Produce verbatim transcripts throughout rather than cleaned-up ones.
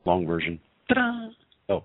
long version. Ta-da! Oh.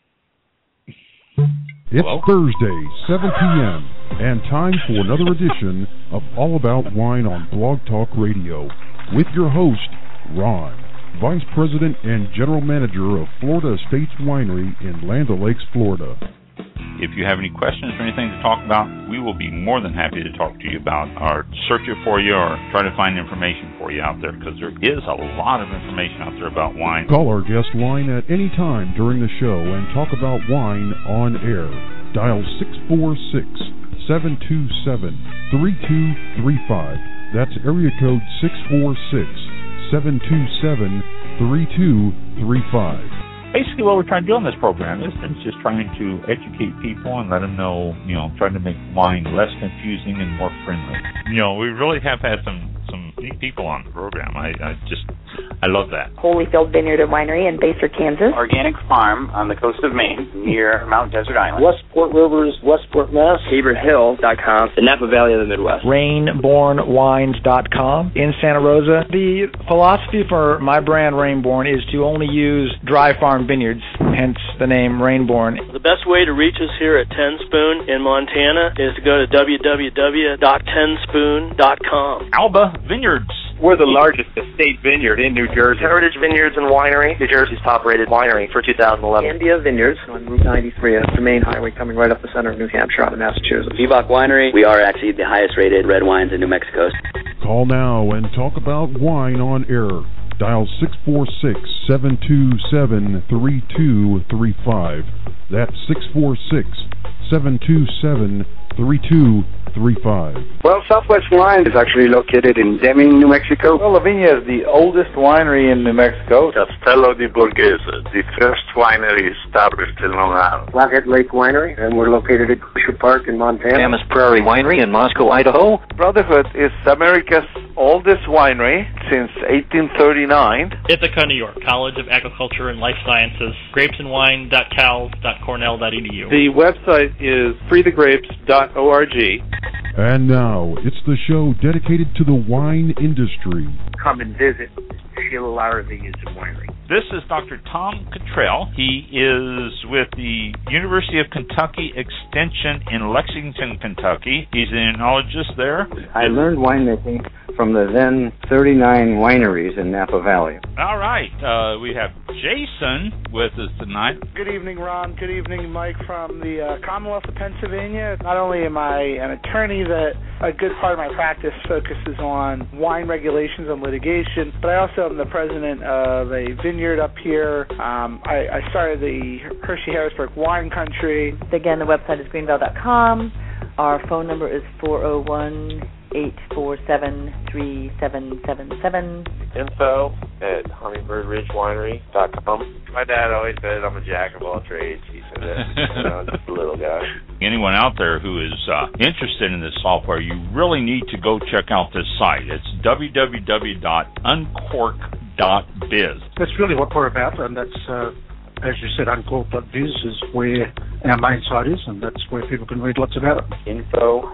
It's Hello? Thursday, seven p.m., and time for another edition of All About Wine on Blog Talk Radio with your host, Ron, Vice President and General Manager of Florida Estates Winery in Land O'Lakes, Florida. If you have any questions or anything to talk about, we will be more than happy to talk to you about or search it for you or try to find information for you out there, because there is a lot of information out there about wine. Call our guest line at any time during the show and talk about wine on air. Dial six four six, seven two seven, three two three five. That's area code six four six, seven two seven, three two three five. Basically, what we're trying to do on this program is, is just trying to educate people and let them know, you know, trying to make wine less confusing and more friendly. You know, we really have had some, some neat people on the program. I, I just, I love that. Holyfield Vineyard and Winery in Basehor, Kansas. Organic Farm on the coast of Maine near Mount Desert Island. Westport Rivers, Westport, Mass. Haber Hill dot com. The Napa Valley of the Midwest. Rainborn Wines dot com in Santa Rosa. The philosophy for my brand Rainborn is to only use dry farm vineyards, hence the name Rainborn. The best way to reach us here at Ten Spoon in Montana is to go to w w w dot ten spoon dot com. Alba Vineyards. We're the largest estate vineyard in New Jersey. Heritage Vineyards and Winery, New Jersey's top-rated winery for two thousand eleven. Candia Vineyards on Route ninety-three, that's the main highway coming right up the center of New Hampshire out of Massachusetts. Vivok Winery, we are actually the highest-rated red wines in New Mexico. Call now and talk about wine on air. Dial six four six, seven two seven, three two three five. That's six four six, seven two seven, three two three five. Well, Southwest Wine is actually located in Deming, New Mexico. Well, Lavinia is the oldest winery in New Mexico. Castello di Borghese, the first winery established in Long Island. Flathead Lake Winery, and we're located at Glacier Park in Montana. Camas Prairie Winery in Moscow, Idaho. Brotherhood is America's oldest winery since eighteen thirty-nine. Ithaca, New York, College of Agriculture and Life Sciences, grapes and wine dot cal dot cornell dot e d u. The website is free the grapes dot org. And now, it's the show dedicated to the wine industry. Come and visit Sheila Lauer Vineyards and Winery. This is Doctor Tom Cottrell. He is with the University of Kentucky Extension in Lexington, Kentucky. He's an enologist there. I learned winemaking from the then thirty-nine wineries in Napa Valley. All right. Uh, we have Jason with us tonight. Good evening, Ron. Good evening, Mike, from the uh, Commonwealth of Pennsylvania. Not only am I an attorney, that a good part of my practice focuses on wine regulations and litigation, but I also am the president of a vineyard up here. Um, I, I started the Hershey Harrisburg Wine Country. Again, the website is greenbell dot com. Our phone number is four oh one, eight four seven, three seven seven seven. Info at hummingbird ridge winery dot com. My dad always said I'm a jack of all trades. He said that, you know, just a little guy. Anyone out there who is uh, interested in this software, you really need to go check out this site. It's w w w dot uncork dot biz. That's really what we're about, and that's, uh, as you said, uncork dot biz is where our main site is, and that's where people can read lots about it. Info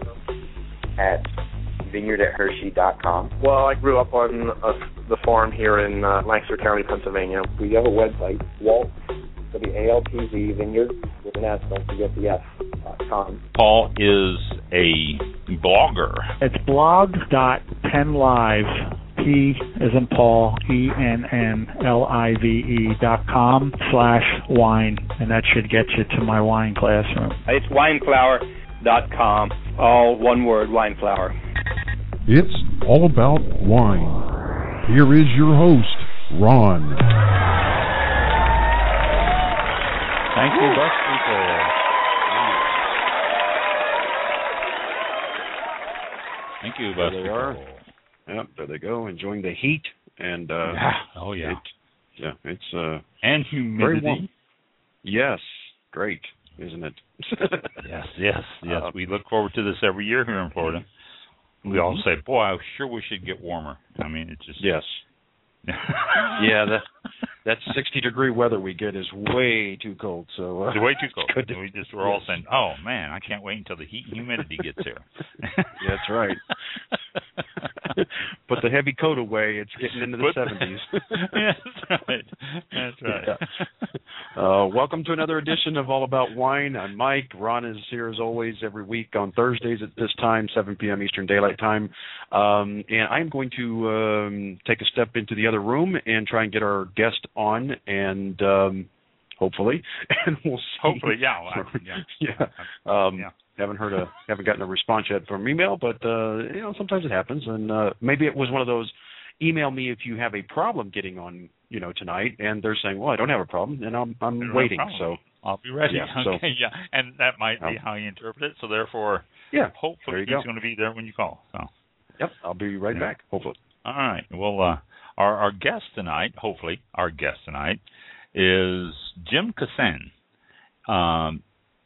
at vineyard at hershey dot com. Well, I grew up on uh, the farm here in uh, Lancaster County, Pennsylvania. We have a website, Walt, W A L T Z, Vineyard, with an S, don't forget the S, dot com. Paul is a blogger. It's blog dot pennlive, P as in Paul, E N N L I V E dot com slash wine, and that should get you to my wine classroom. It's wineflower dot com, all one word, wineflower. It's all about wine. Here is your host, Ron. Thank you, bus people. Thank you, bus There they people. are. Yep, there they go, enjoying the heat and uh, yeah. Oh yeah, it, yeah, it's uh, and humidity. Very warm. Yes, great, isn't it? yes, yes, yes. Uh, we look forward to this every year here in Florida. We mm-hmm. all say, "Boy, I sure wish it'd get warmer." I mean, it's just yes. yeah, that that sixty degree weather we get is way too cold. So uh, it's way too cold. To, we just we're all saying, "Oh man, I can't wait until the heat and humidity gets here." That's right. Put the heavy coat away. It's getting into the Put seventies. That's right. That's right. Yeah. Uh, welcome to another edition of All About Wine. I'm Mike. Ron is here as always every week on Thursdays at this time, seven p.m. Eastern Daylight Time. Um, and I'm going to um, take a step into the other room and try and get our guest on, and um, hopefully, and we'll see. Hopefully, yeah. Well, I, yeah. yeah. Um, yeah. Haven't heard a, haven't gotten a response yet from email, but uh, you know, sometimes it happens, and uh, maybe it was one of those. Email me if you have a problem getting on, you know, tonight, and they're saying, well, I don't have a problem, and I'm I'm waiting, so I'll be ready. Yeah, okay, so, yeah, and that might be um, how you interpret it. So therefore, yeah, hopefully he's go. going to be there when you call. So, yep, I'll be right yeah. back. Hopefully. All right. Well, uh, our our guest tonight, hopefully, our guest tonight is Jim Kazan. Um,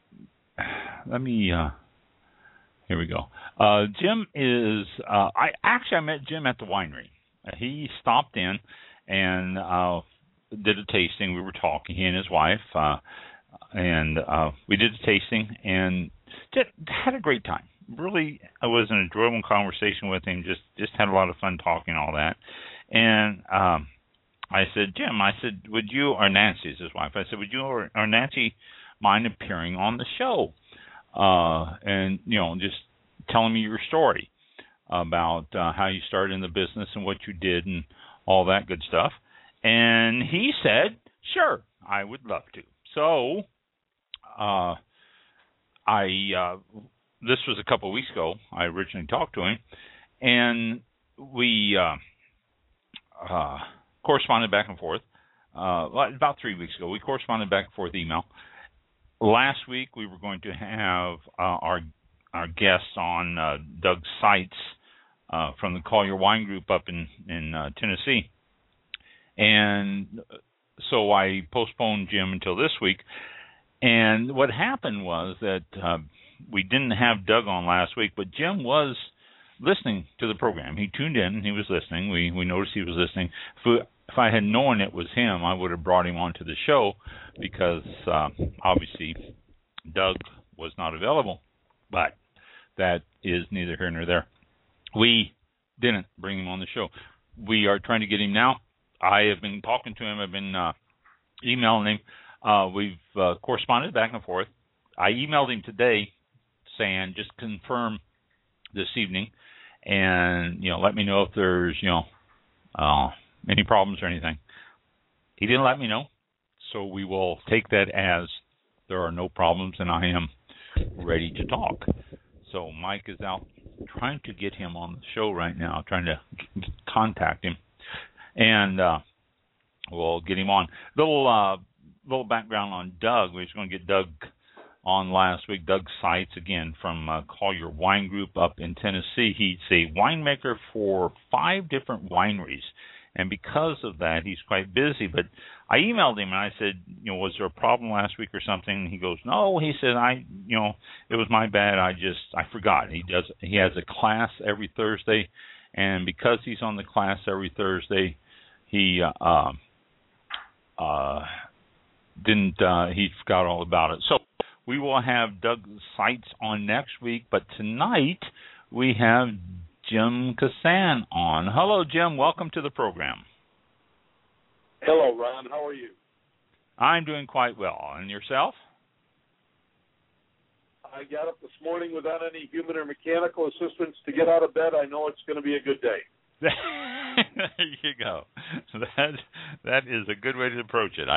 let me. Uh, here we go. Uh, Jim is. Uh, I actually I met Jim at the winery. Uh, he stopped in and uh, did a tasting. We were talking, he and his wife, uh, and uh, we did a tasting and just had a great time. Really, it was an enjoyable conversation with him. Just, just had a lot of fun talking, all that. And um, I said, Jim, I said, would you, or Nancy is his wife, I said, would you or, or Nancy mind appearing on the show? Uh, and, you know, just telling me your story about uh, how you started in the business and what you did and all that good stuff. And he said, sure, I would love to. So uh, I uh, this was a couple of weeks ago. I originally talked to him, and we uh, uh, corresponded back and forth. Uh, about three weeks ago, we corresponded back and forth email. Last week, we were going to have uh, our our guests on, uh, Doug Seitz, Uh, from the Call Your Wine group up in in uh, Tennessee, and so I postponed Jim until this week. And what happened was that uh, we didn't have Doug on last week, but Jim was listening to the program. He tuned in and he was listening. We we noticed he was listening. If, we, if I had known it was him, I would have brought him onto the show because uh, obviously Doug was not available. But that is neither here nor there. We didn't bring him on the show. We are trying to get him now. I have been talking to him. I've been uh, emailing him. Uh, we've uh, corresponded back and forth. I emailed him today saying just confirm this evening and, you know, let me know if there's, you know, uh, any problems or anything. He didn't let me know, so we will take that as there are no problems and I am ready to talk. So Mike is out trying to get him on the show right now, trying to contact him, and uh, we'll get him on. Little uh, little background on Doug. We were going to get Doug on last week. Doug Seitz, again, from uh, Call Your Wine Group up in Tennessee. He's a winemaker for five different wineries, and because of that, he's quite busy. But I emailed him and I said, you know, was there a problem last week or something? And he goes, no. He said, I, you know, it was my bad. I just, I forgot. He does. He has a class every Thursday, and because he's on the class every Thursday, he uh, uh, didn't. Uh, he forgot all about it. So we will have Doug Seitz on next week, but tonight we have Jim Kazan on. Hello, Jim. Welcome to the program. Hello, Ron. How are you? I'm doing quite well. And yourself? I got up this morning without any human or mechanical assistance to get out of bed. I know it's going to be a good day. There you go. That that is a good way to approach it. I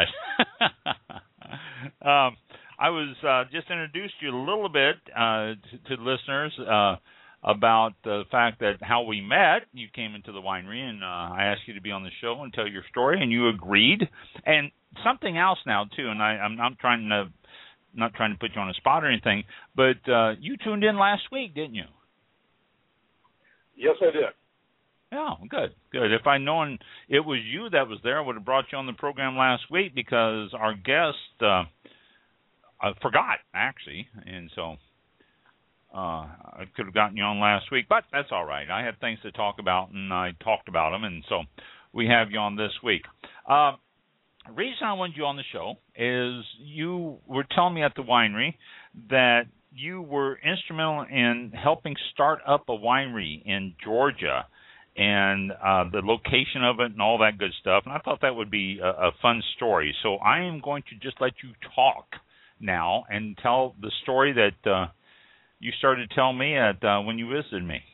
um, I was uh, just introduced you a little bit uh, to, to listeners uh, about the fact that how we met. You came into the winery, and uh, I asked you to be on the show and tell your story, and you agreed. And something else now too, and I, I'm not trying to not trying to put you on the spot or anything, but uh, you tuned in last week, didn't you? Yes, I did. Oh, good, good. If I'd known it was you that was there, I would have brought you on the program last week because our guest uh, I forgot, actually, and so uh, I could have gotten you on last week, but that's all right. I had things to talk about, and I talked about them, and so we have you on this week. Uh, the reason I wanted you on the show is you were telling me at the winery that you were instrumental in helping start up a winery in Georgia. and uh, the location of it and all that good stuff. And I thought that would be a, a fun story. So I am going to just let you talk now and tell the story that uh, you started to tell me at uh, when you visited me.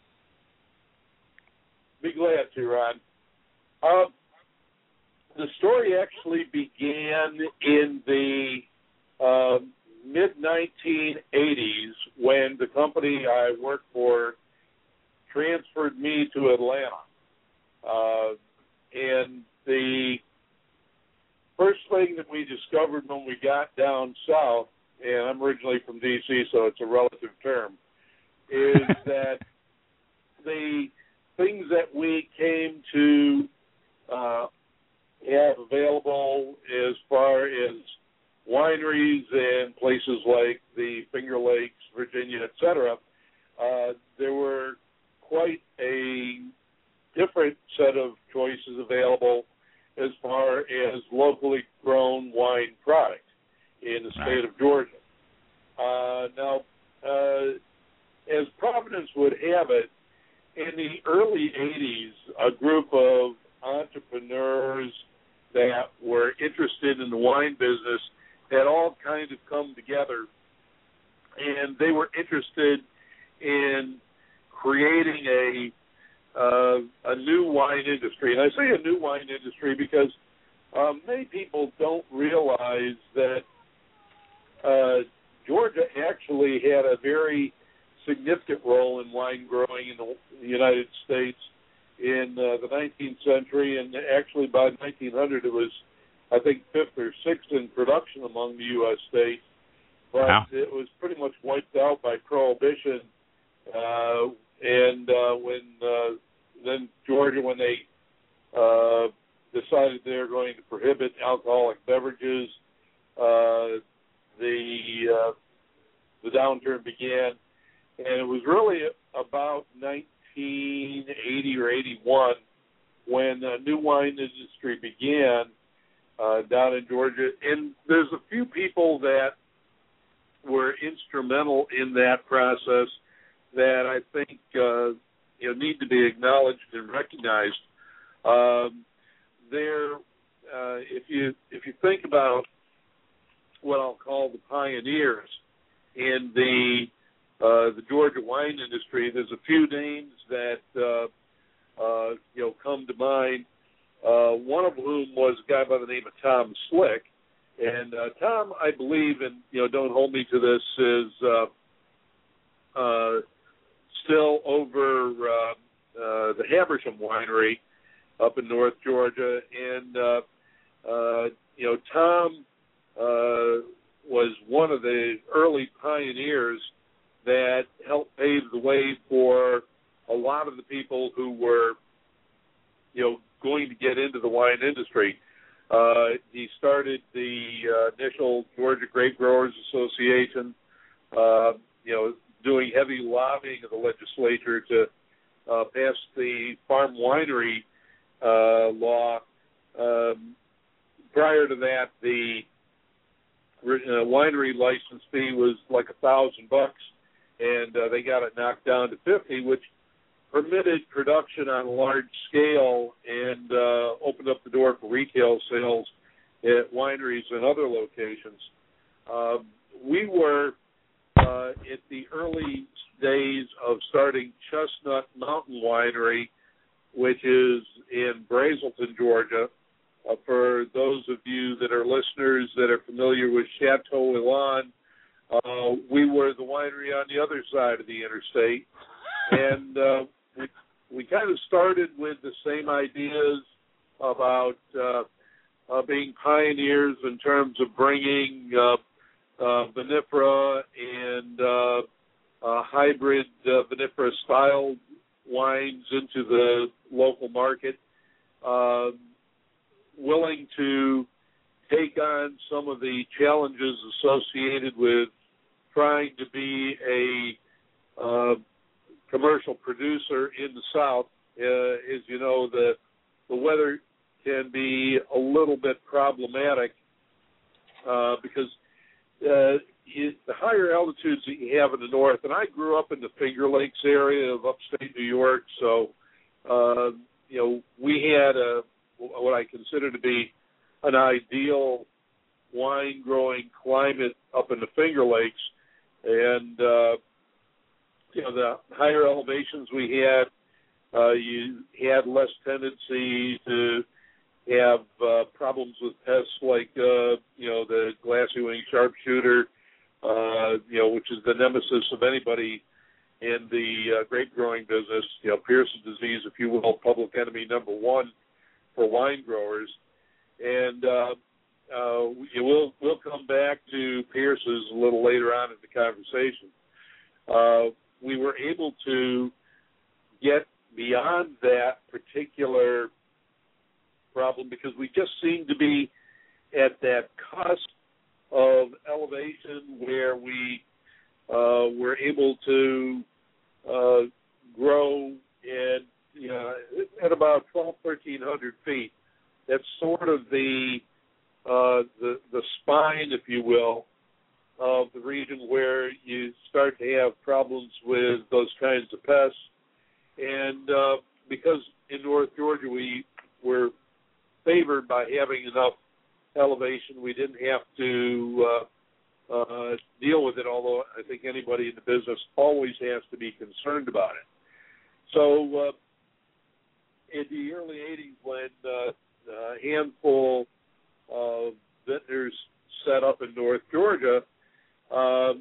Be glad to, Ron. Uh, the story actually began in the uh, mid nineteen eighties when the company I worked for transferred me to Atlanta. Uh, and the first thing that we discovered when we got down south, and I'm originally from D C, so it's a relative term, is that the things that we came to uh, have available as far as wineries and places like the Finger Lakes, Virginia, et cetera, uh, there were quite a different set of choices available as far as locally grown wine product in the state of Georgia. Uh, now, uh, as Providence would have it, in the early eighties, a group of entrepreneurs that were interested in the wine business had all kind of come together, and they were interested in creating a uh, a new wine industry. And I say a new wine industry because um, many people don't realize that uh, Georgia actually had a very significant role in wine growing in the United States in uh, the nineteenth century, and actually by nineteen hundred it was, I think, fifth or sixth in production among the U S states, but wow. It was pretty much wiped out by Prohibition, uh, and uh, when uh, then Georgia, when they uh, decided they were going to prohibit alcoholic beverages, uh, the uh, the downturn began, and it was really about nineteen eighty or eighty-one when the new wine industry began uh, down in Georgia. And there's a few people that were instrumental in that process that I think uh, you know need to be acknowledged and recognized. Um, there, uh, if you if you think about what I'll call the pioneers in the uh, the Georgia wine industry, there's a few names that uh, uh, you know come to mind. Uh, one of whom was a guy by the name of Tom Slick, and uh, Tom, I believe, and you know, don't hold me to this, is uh, uh, still over uh, uh, the Habersham Winery up in North Georgia, and uh, uh, you know, Tom uh, was one of the early pioneers that helped pave the way for a lot of the people who were, you know, going to get into the wine industry. Uh, he started the uh, initial Georgia Grape Growers Association, uh, you know, doing heavy lobbying of the legislature to uh, pass the farm winery uh, law. Um, prior to that, the uh, winery license fee was like a thousand bucks, and uh, they got it knocked down to fifty, which permitted production on a large scale and uh, opened up the door for retail sales at wineries and other locations. Um, we were uh, at the early days of starting Chestnut Mountain Winery, which is in Brazelton, Georgia. Uh, for those of you that are listeners that are familiar with Chateau Elan, uh, we were the winery on the other side of the interstate. And uh, we, we kind of started with the same ideas about uh, uh, being pioneers in terms of bringing uh, uh, vinifera and uh, uh, hybrid uh, vinifera-style wines into the local market, uh, willing to take on some of the challenges associated with trying to be a uh, commercial producer in the South. Uh, as you know, the the weather can be a little bit problematic uh, because uh, it, the higher altitudes that you have in the north, and I grew up in the Finger Lakes area of upstate New York, so uh, you know, we had a what I consider to be an ideal wine growing climate up in the Finger Lakes, and uh, you know, the higher elevations we had, uh, you had less tendency to have uh, problems with pests like uh, you know, the glassy wing sharpshooter, uh, you know, which is the nemesis of anybody in the uh, grape growing business. You know, Pearson's disease, if you will, public enemy number one for wine growers. And uh, uh, we'll we'll come back to Pearson's a little later on in the conversation. Uh, we were able to get beyond that particular problem because we just seemed to be at that cusp of elevation where we uh, were able to uh, grow at, you know, at about twelve, thirteen hundred feet. That's sort of the, uh, the the spine, if you will, of the region where you start to have problems with those kinds of pests. And uh, because in North Georgia we were favored by having enough elevation, we didn't have to uh, uh, deal with it, although I think anybody in the business always has to be concerned about it. So uh, in the early eighties, when uh, a handful of vintners set up in North Georgia, um,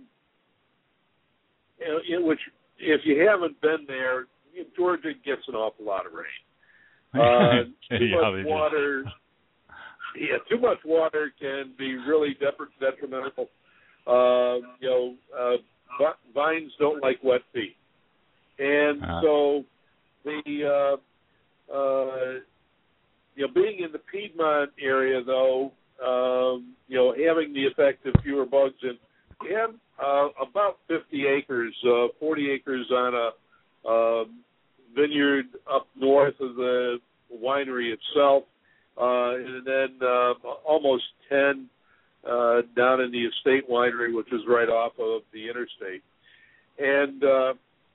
in which, if you haven't been there, Georgia gets an awful lot of rain. Uh, too yeah, much water, yeah, too much water can be really detrimental. Uh, you know, uh, vines don't like wet feet, and uh. so the uh, uh, you know, being in the Piedmont area, though, um, you know, having the effect of fewer bugs, and we have uh, about fifty acres, uh, forty acres on a um, vineyard up north of the winery itself, uh, and then uh, almost ten uh, down in the estate winery, which is right off of the interstate. And uh,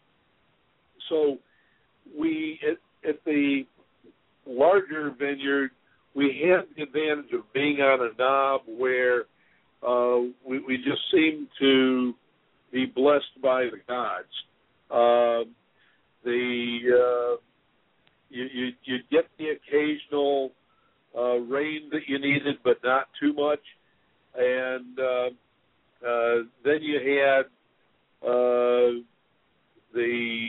so we, at, at the larger vineyard, we had the advantage of being on a knob where uh, we, we just seem to be blessed by the gods. Uh, the uh, you, you you get the occasional uh, rain that you needed, but not too much, and uh, uh, then you had uh, the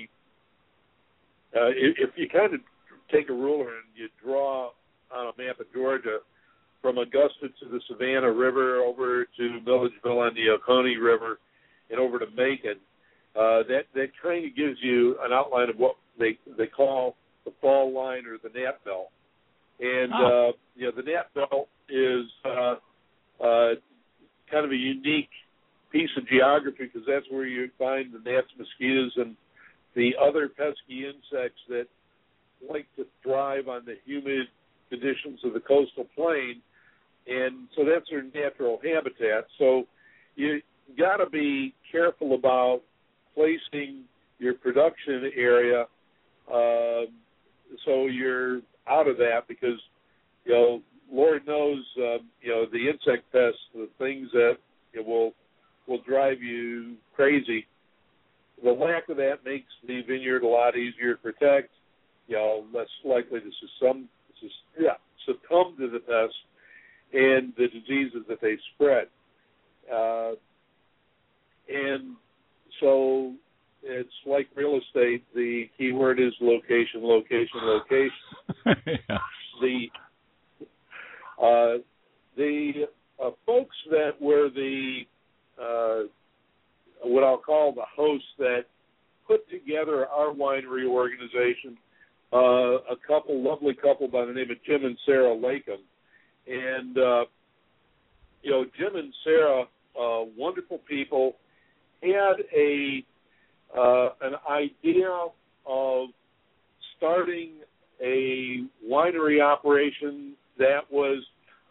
uh, if, if you kind of take a ruler and you draw on a map of Georgia from Augusta to the Savannah River over to Milledgeville on the Oconee River and over to Macon. Uh, that that kind of gives you an outline of what they they call the fall line or the Nat Belt. And oh. uh, you know, the Nat Belt is uh, uh, kind of a unique piece of geography because that's where you find the gnats, mosquitoes, and the other pesky insects that like to thrive on the humid conditions of the coastal plain, and so that's their natural habitat. So you got to be careful about placing your production area uh, so you're out of that because, you know, Lord knows, uh, you know, the insect pests, the things that it will will drive you crazy. The lack of that makes the vineyard a lot easier to protect, you know, less likely to succumb, yeah, succumb to the pests and the diseases that they spread. Uh, and so it's like real estate. The key word is location, location, location. yeah. The uh, the uh, folks that were the uh, what I'll call the hosts that put together our winery organization, uh, a couple, lovely couple by the name of Jim and Sarah Lakem. And, uh, you know, Jim and Sarah, uh, wonderful people, had a uh, an idea of starting a winery operation that was,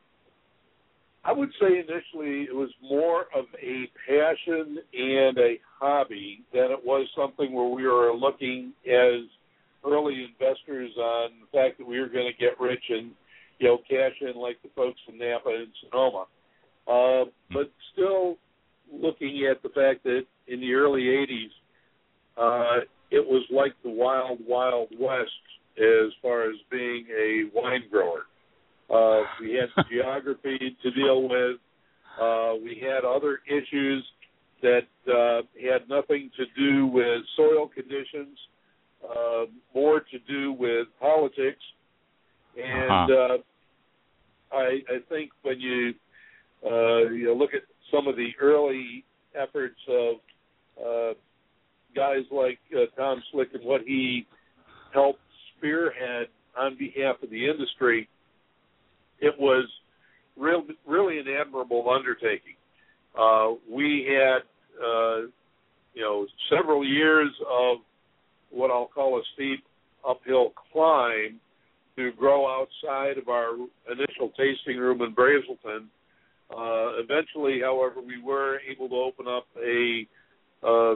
I would say initially it was more of a passion and a hobby than it was something where we were looking as early investors on the fact that we were going to get rich and, you know, cash in like the folks in Napa and Sonoma. Uh, but still looking at the fact that in the early eighties, uh, it was like the wild, wild west as far as being a wine grower. Uh, we had geography to deal with. Uh, we had other issues that uh, had nothing to do with soil conditions, uh, more to do with politics. And uh-huh. uh, I, I think when you, uh, you know, look at some of the early efforts of uh, guys like uh, Tom Slick and what he helped spearhead on behalf of the industry, it was real, really an admirable undertaking. Uh, we had, uh, you know, several years of what I'll call a steep uphill climb to grow outside of our initial tasting room in Brazelton. Uh, eventually, however, we were able to open up a uh,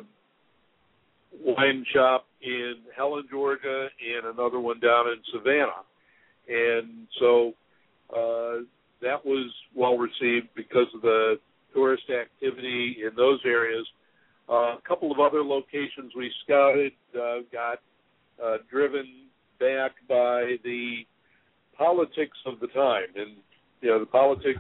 wine shop in Helen, Georgia, and another one down in Savannah. And so uh, that was well received because of the tourist activity in those areas. Uh, a couple of other locations we scouted uh, got uh, driven back by the politics of the time. And, you know, the politics,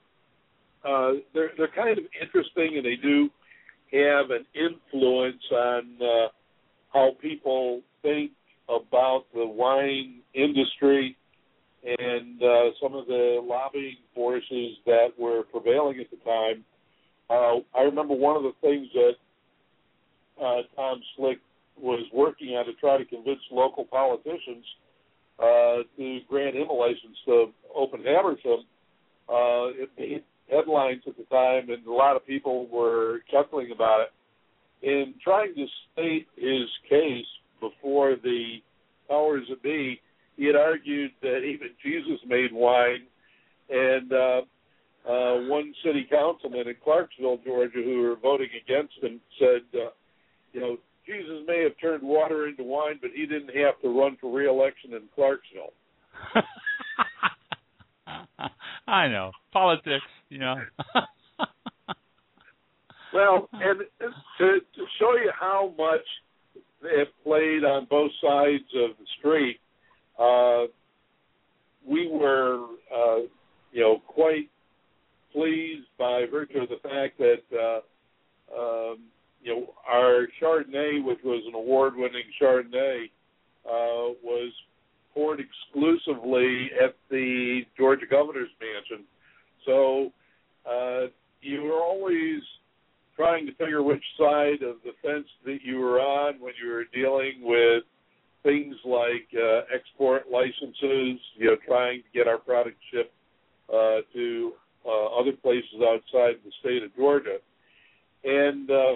uh, they're, they're kind of interesting, and they do have an influence on uh, how people think about the wine industry and uh, some of the lobbying forces that were prevailing at the time. Uh, I remember one of the things that uh, Tom Slick was working on to try to convince local politicians uh, to grant him a license to open Habersham. Uh, it made headlines at the time, and a lot of people were chuckling about it. In trying to state his case before the powers that be, he had argued that even Jesus made wine, and uh, uh, one city councilman in Clarksville, Georgia, who were voting against him, said, uh, you know, Jesus may have turned water into wine, but he didn't have to run for re-election in Clarksville. I know. Politics, you know. Well, and to, to show you how much they have played on both sides of the street, uh, we were, uh, you know, quite pleased by virtue of the fact that, uh, um, you know, our Chardonnay, which was an award-winning Chardonnay, uh, was poured exclusively at the Georgia Governor's Mansion. So uh, you were always trying to figure which side of the fence that you were on when you were dealing with things like uh, export licenses, you know, trying to get our product shipped uh, to uh, other places outside the state of Georgia. And uh,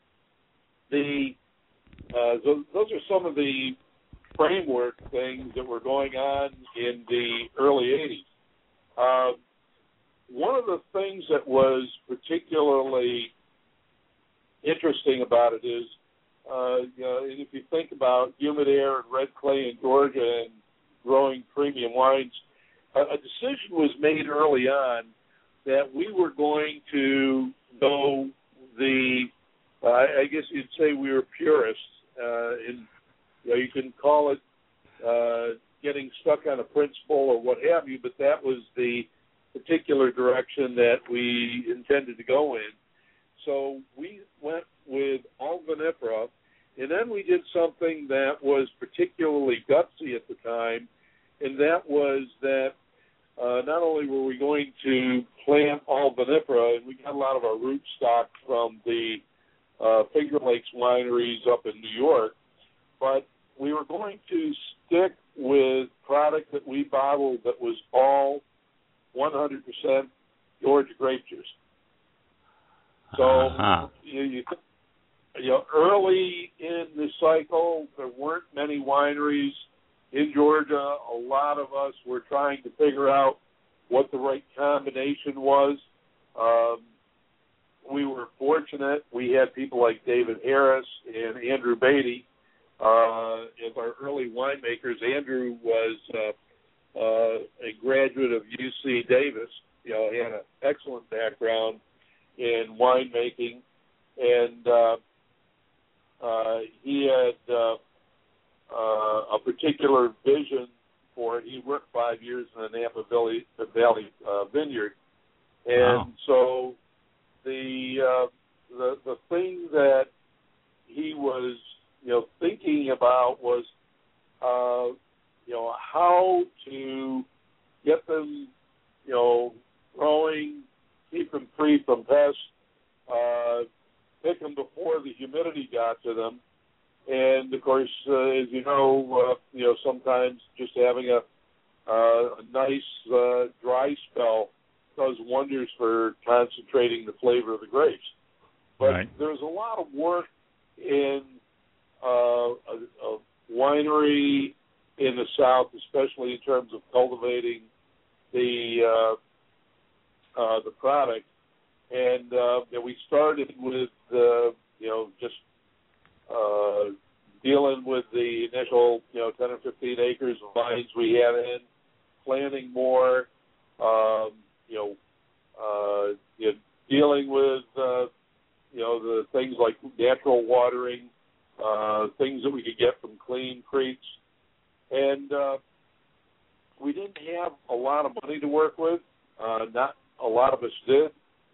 the uh, those, those are some of the framework things that were going on in the early eighties. Uh, one of the things that was particularly interesting about it is, uh, you know, if you think about humid air and red clay in Georgia and growing premium wines, a, a decision was made early on that we were going to go the, uh, I guess you'd say we were purists. Uh, in, you know, you can call it uh, getting stuck on a principle or what have you, but that was the particular direction that we intended to go in. So we went with all vinifera, and then we did something that was particularly gutsy at the time, and that was that uh, not only were we going to plant all vinifera, and we got a lot of our root stock from the uh, Finger Lakes wineries up in New York, but we were going to stick with product that we bottled that was all one hundred percent Georgia grape juice. So, uh-huh. you, you, you know, early in the cycle, there weren't many wineries in Georgia. A lot of us were trying to figure out what the right combination was. Um, we were fortunate. We had people like David Harris and Andrew Beatty, uh, as our early winemakers. Andrew was uh, uh, a graduate of U C Davis. You know, he had an excellent background in winemaking, and uh, uh, he had uh, uh, a particular vision for it. He worked five years in the Napa Valley, the Valley uh, Vineyard, and wow. so the uh, the the thing that he was, you know, thinking about was, uh, you know, how to get them, you know, growing, keep them free from pests, uh, pick them before the humidity got to them, and of course, uh, as you know, uh, you know, sometimes just having a, uh, a nice uh, dry spell does wonders for concentrating the flavor of the grapes. But right. there's a lot of work in uh, a, a winery in the South, especially in terms of cultivating the uh, uh, the product, and uh, we started with uh, you know just uh, dealing with the initial you know ten or fifteen acres of vines we had in, planting more, um, you know, uh, you know, dealing with uh, you know the things like natural watering, uh, things that we could get from clean creeks, and uh, we didn't have a lot of money to work with. Uh, not a lot of us did.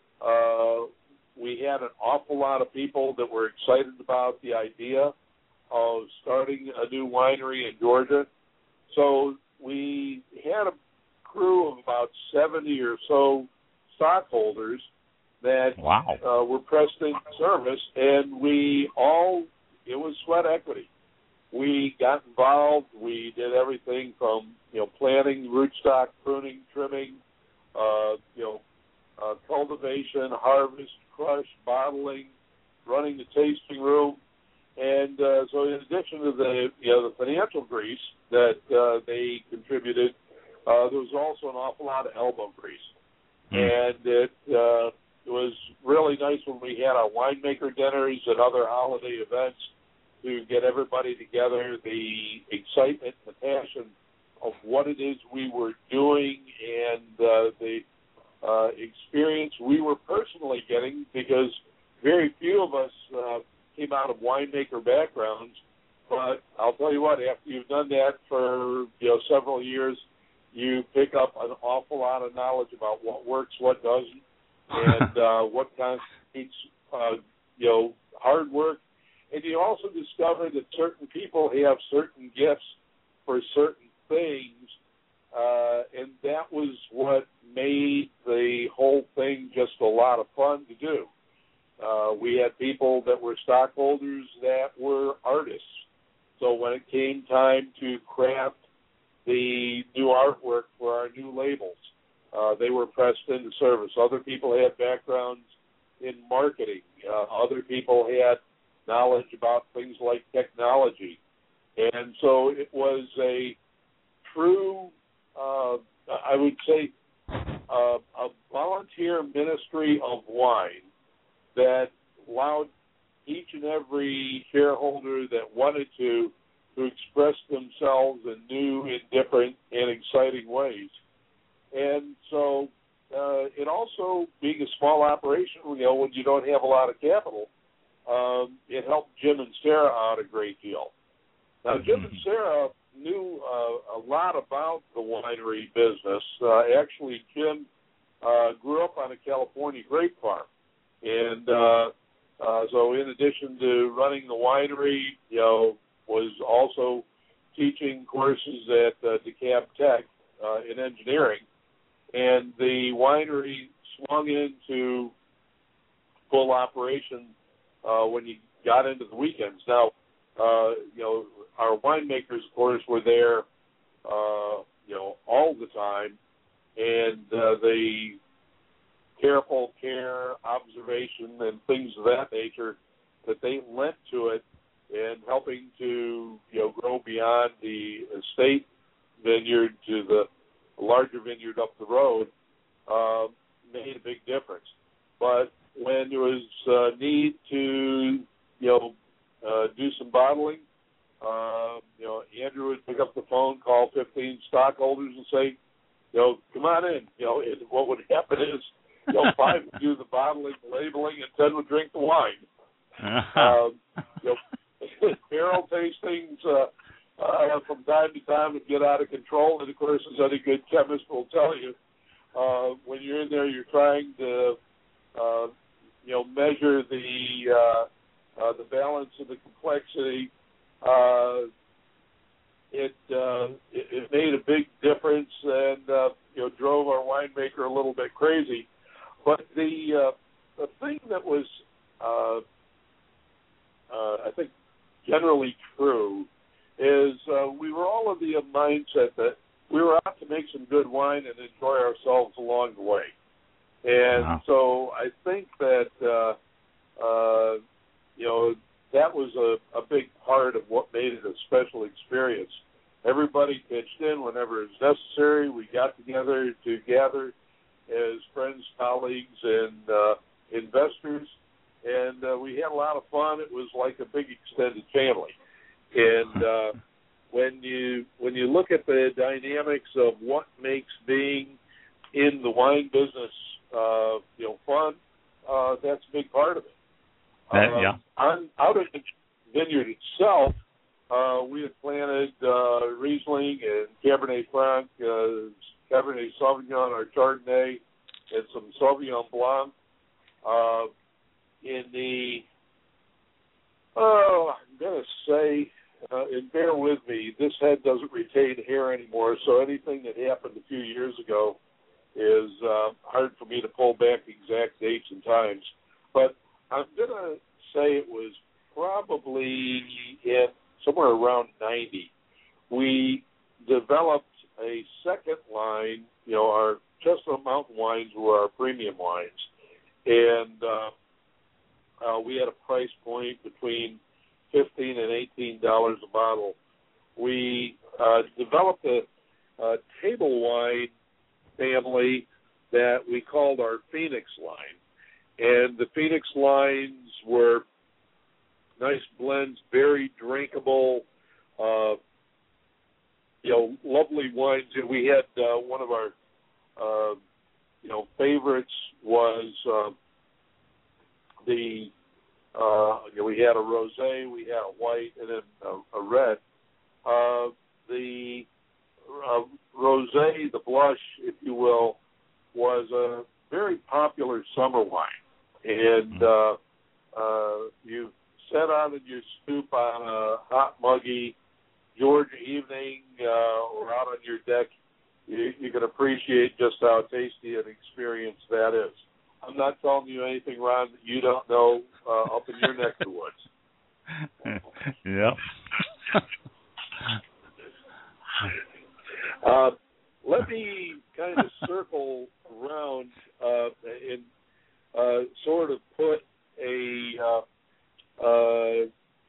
Uh, we had an awful lot of people that were excited about the idea of starting a new winery in Georgia. So we had a crew of about seventy or so stockholders that wow. uh, were pressed into service, and we all, it was sweat equity. We got involved. We did everything from, you know, planting, rootstock, pruning, trimming, uh, you know, uh, cultivation, harvest, crush, bottling, running the tasting room. And uh, so in addition to the, you know, the financial grease that uh, they contributed, uh, there was also an awful lot of elbow grease. Mm. And it, uh, it was really nice when we had our winemaker dinners and other holiday events to get everybody together, the excitement and the passion of what it is we were doing, and uh, the uh, experience we were personally getting, because very few of us uh, came out of winemaker backgrounds. But I'll tell you what, after you've done that for you know several years, you pick up an awful lot of knowledge about what works, what doesn't, and uh, what constitutes uh, you know hard work. And you also discover that certain people have certain gifts for certain things, uh, and that was what made the whole thing just a lot of fun to do. Uh, we had people that were stockholders that were artists. So when it came time to craft the new artwork for our new labels, uh, they were pressed into service. Other people had backgrounds in marketing. Uh, other people had knowledge about things like technology. And so it was a true, uh, I would say, uh, a volunteer ministry of wine that allowed each and every shareholder that wanted to to express themselves in new and different and exciting ways. And so uh, it also, being a small operation, you know, when you don't have a lot of capital, um, it helped Jim and Sarah out a great deal. Now, Jim and Sarah knew uh, a lot about the winery business. Uh, actually, Jim uh, grew up on a California grape farm. And uh, uh, so in addition to running the winery, you know, was also teaching courses at uh, DeKalb Tech uh, in engineering. And the winery swung into full operation uh, when you got into the weekends. Now, uh, you know, our winemakers, of course, were there, uh, you know, all the time. And uh, the careful care, observation, and things of that nature that they lent to it, and helping to, you know, grow beyond the estate vineyard to the larger vineyard up the road, uh, made a big difference. But when there was uh, need to, you know, uh, do some bottling, uh, you know, Andrew would pick up the phone, call fifteen stockholders, and say, you know, come on in. You know, and what would happen is, you know, five would do the bottling, labeling, and ten would drink the wine. Uh-huh. Um, you know, barrel tastings uh, uh, from time to time would get out of control, and of course, as any good chemist will tell you, uh, when you're in there, you're trying to, uh, you know, measure the uh, uh, the balance of the complexity. Uh, it, uh, it it made a big difference, and uh, you know, drove our winemaker a little bit crazy. But the uh, the thing that was, uh, uh, I think, generally true is uh, we were all of the mindset that we were out to make some good wine and enjoy ourselves along the way. And wow. so I think that, uh, uh, you know, that was a, a big part of what made it a special experience. Everybody pitched in whenever it was necessary. We got together to gather as friends, colleagues, and uh, investors, and uh, we had a lot of fun. It was like a big extended family. And uh, when you when you look at the dynamics of what makes being in the wine business, uh, you know, fun, uh, that's a big part of it. Uh, uh, yeah. On, out of the vineyard itself, uh, we had planted uh, Riesling and Cabernet Franc, uh, Cabernet Sauvignon, or Chardonnay, and some Sauvignon Blanc. Uh, in the, oh, I'm going to say, uh, and bear with me, this head doesn't retain hair anymore, so anything that happened a few years ago is uh, hard for me to pull back exact dates and times. But I'm going to say it was probably in somewhere around ninety. We developed a second line. You know, our Chestnut Mountain wines were our premium wines. And uh, uh, we had a price point between fifteen dollars and eighteen dollars a bottle. We uh, developed a, a table wine family that we called our Phoenix line. And the Phoenix lines were nice blends, very drinkable, uh, you know, lovely wines. And we had uh, one of our, uh, you know, favorites was uh, the, uh, you know, we had a rosé, we had a white, and then a, a red. Uh, the uh, rosé, the blush, if you will, was a very popular summer wine. And uh, uh, you sat out in your stoop on a hot, muggy Georgia evening uh, or out on your deck, you, you can appreciate just how tasty an experience that is. I'm not telling you anything, Ron, that you don't know uh, up in your neck of the woods. Yep. uh, let me kind of circle around uh, and uh, sort of put a uh, uh,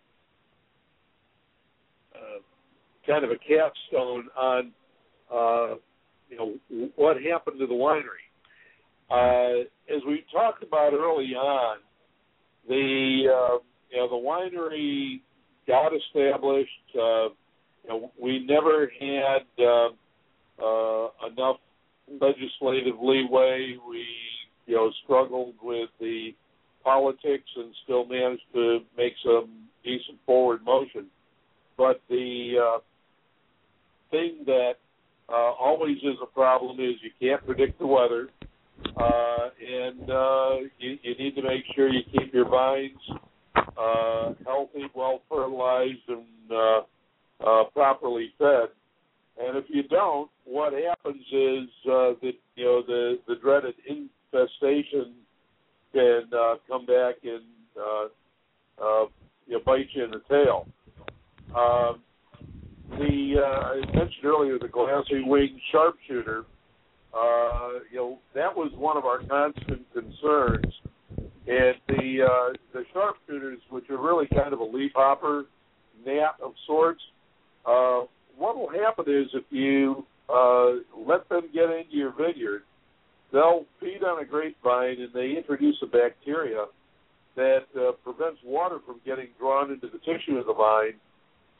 uh, kind of a capstone on uh, you know what happened to the winery. Uh, as we talked about early on, the uh, you know the winery got established. Uh, you know, we never had uh, uh, enough legislative leeway. We you know struggled with the politics and still managed to make some decent forward motion. But the uh, thing that uh, always is a problem is you can't predict the weather. Uh, and uh, you, you need to make sure you keep your vines uh, healthy, well fertilized, and uh, uh, properly fed. And if you don't, what happens is uh, that you know the, the dreaded infestation can uh, come back and uh, uh, you know, bite you in the tail. Uh, the uh, I mentioned earlier the glassy winged sharpshooter. Uh, you know, that was one of our constant concerns. And the uh, the sharpshooters, which are really kind of a leafhopper gnat of sorts, uh, what will happen is if you uh, let them get into your vineyard, they'll feed on a grapevine and they introduce a bacteria that uh, prevents water from getting drawn into the tissue of the vine,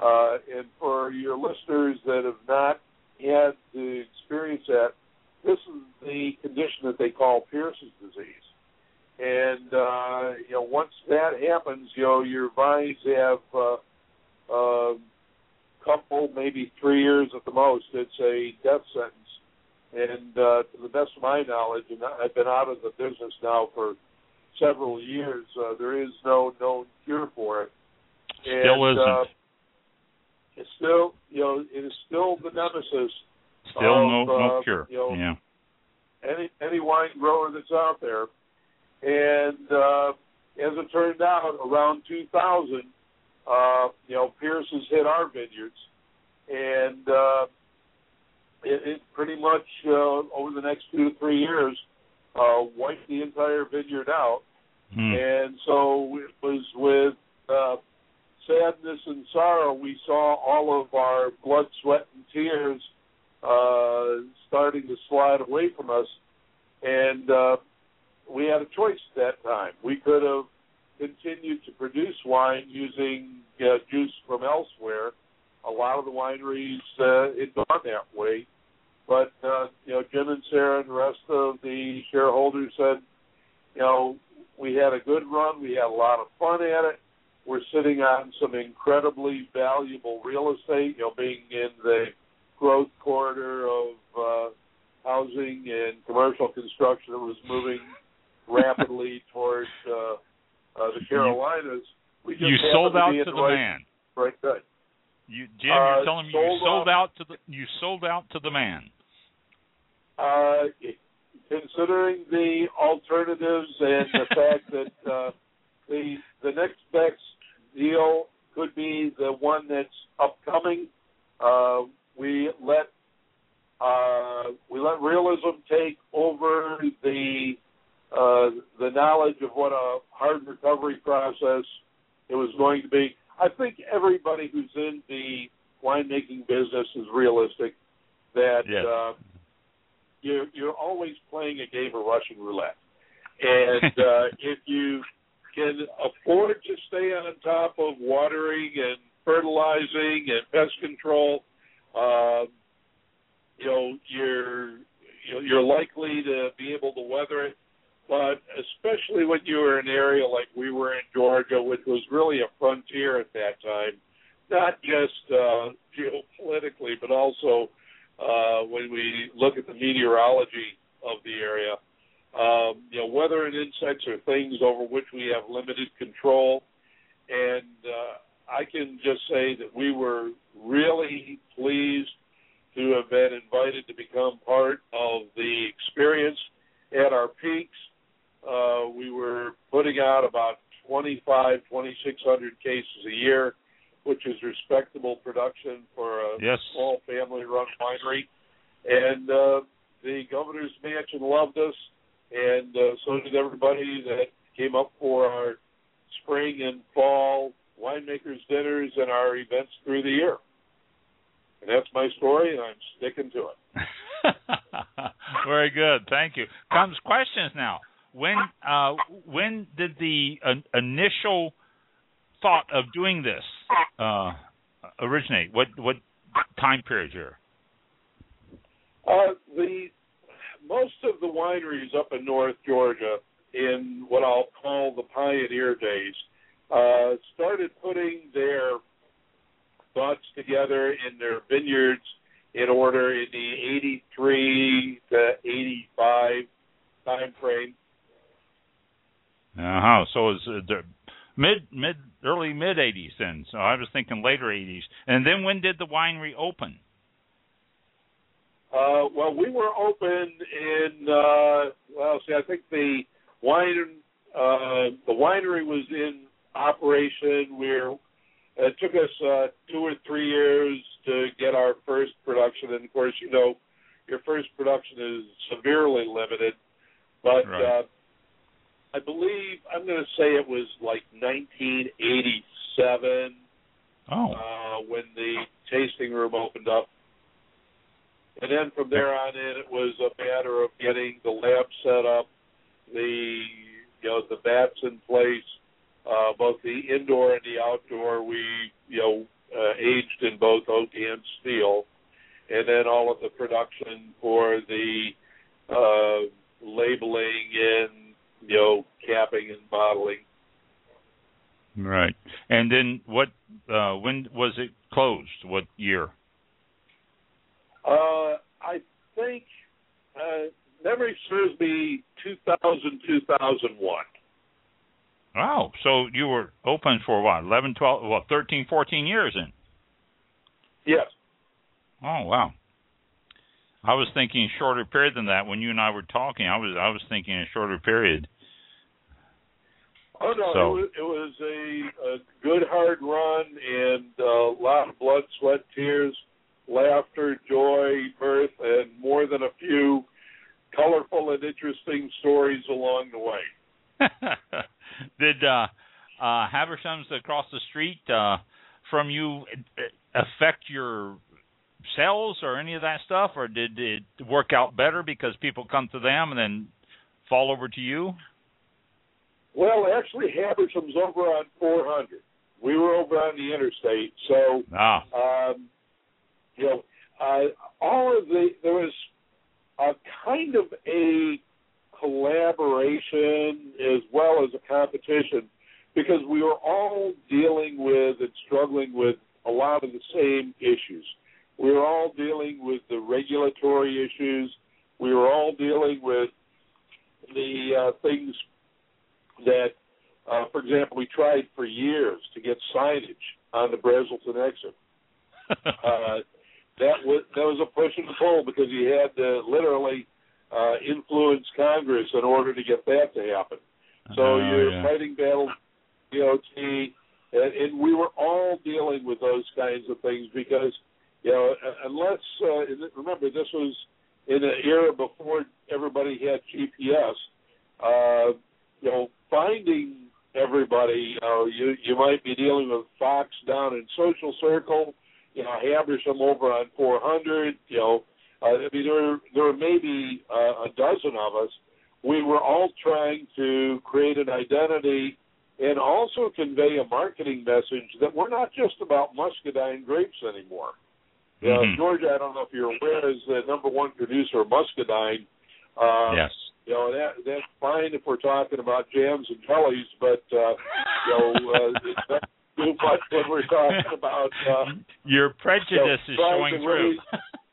Uh, and for your listeners that have not had to experience that, this is the condition that they call Pierce's disease. And, uh, you know, once that happens, you know, your vines have a uh, uh, couple, maybe three years at the most. It's a death sentence. And uh, to the best of my knowledge, and I've been out of the business now for several years, uh, there is no known cure for it. Still and, isn't. Uh, it's still, you know, it is still the nemesis. Still of, no, no uh, cure. You know, yeah. Any any wine grower that's out there, and uh, as it turned out, around two thousand, uh, you know, Pierce's hit our vineyards, and uh, it, it pretty much uh, over the next two to three years uh, wiped the entire vineyard out, hmm. and so it was with uh, sadness and sorrow we saw all of our blood, sweat, and tears uh, starting to slide away from us, and uh, we had a choice at that time. We could have continued to produce wine using uh, juice from elsewhere. A lot of the wineries uh, had gone that way, but uh, you know, Jim and Sarah and the rest of the shareholders said, you know, we had a good run, we had a lot of fun at it. We're sitting on some incredibly valuable real estate, you know, being in the growth corridor of uh, housing and commercial construction that was moving rapidly towards uh, uh, the Carolinas. We just you sold out to, to the, the right, man. Right, good. You, Jim, uh, you're telling me you sold out to the you sold out to the man. Uh, considering the alternatives and the fact that uh, the the next best deal could be the one that's upcoming, uh, we let uh, we let realism take over the uh, the knowledge of what a hard recovery process it was going to be. I think everybody who's in the winemaking business is realistic that yes. uh, you're, you're always playing a game of Russian roulette. And uh, if you can afford to stay on top of watering and fertilizing and pest control, uh, you know, you're you're likely to be able to weather it. But especially when you were in an area like we were in Georgia, which was really a frontier at that time, not just uh, geopolitically, but also uh, when we look at the meteorology of the area. Um, you know, weather and insects are things over which we have limited control. And uh, I can just say that we were really pleased to have been invited to become part of the experience at our peaks. Uh, we were putting out about twenty-five, twenty-six hundred cases a year, which is respectable production for a yes. small family-run winery. And uh, the governor's mansion loved us, and uh, so did everybody that came up for our spring and fall winemakers dinners and our events through the year. And that's my story, and I'm sticking to it. Very good. Thank you. Comes questions now. When uh, when did the uh, initial thought of doing this uh, originate? What what time period here? Uh, the most of the wineries up in North Georgia, in what I'll call the pioneer days, uh, started putting their thoughts together in their vineyards in order in the eighty-three to eighty-five time frame. Uh huh. So it's uh, the mid mid early mid eighties then. So I was thinking later eighties. And then when did the winery open? Uh, well, we were open in uh, well, see, I think the wine uh, the winery was in operation. We're it took us uh, two or three years to get our first production, and of course, you know, your first production is severely limited. But right. uh, I believe I'm going to say it was like nineteen eighty-seven oh. uh, when the tasting room opened up. And then from there on in, it was a matter of getting the lab set up, the you know the vats in place, uh, both the indoor and the outdoor. We you know uh, aged in both oak and steel, and then all of the production for the uh, labeling and, you know, capping and bottling. Right. And then what? Uh, when was it closed? What year? Uh, I think uh, memory serves me two thousand, two thousand one. Wow. So you were open for what? eleven, twelve, well, thirteen, fourteen years then? Yes. Oh, wow. I was thinking a shorter period than that. When you and I were talking, I was I was thinking a shorter period. Oh, no, so. it was, it was a, a good, hard run, and a lot of blood, sweat, tears, laughter, joy, mirth, and more than a few colorful and interesting stories along the way. Did uh, uh, Habershams across the street uh, from you affect your sales or any of that stuff, or did it work out better because people come to them and then fall over to you? Well, actually, Habershams over on four hundred. We were over on the interstate, so ah. um, you know, uh, all of the there was a kind of a collaboration as well as a competition, because we were all dealing with and struggling with a lot of the same issues. We were all dealing with the regulatory issues. We were all dealing with the uh, things that, uh, for example, we tried for years to get signage on the Brazelton exit. uh, that was that was a push and pull, because you had to literally uh, influence Congress in order to get that to happen. So oh, you're yeah. fighting battles, D O T, and, and we were all dealing with those kinds of things because, you know, unless uh, remember this was in an era before everybody had G P S. Uh, you know, finding everybody, you know, you, you might be dealing with Fox down in Social Circle, you know, Habersham over on four hundred, you know, uh, I mean, there, there were maybe uh, a dozen of us. We were all trying to create an identity and also convey a marketing message that we're not just about muscadine grapes anymore. Mm-hmm. You know, Georgia, I don't know if you're aware, is the number one producer of muscadine. Uh, yes. You know, that that's fine if we're talking about jams and jellies, but, uh, you know, uh, it's not too much when we're talking about... Uh, Your prejudice you know, is showing through. Really,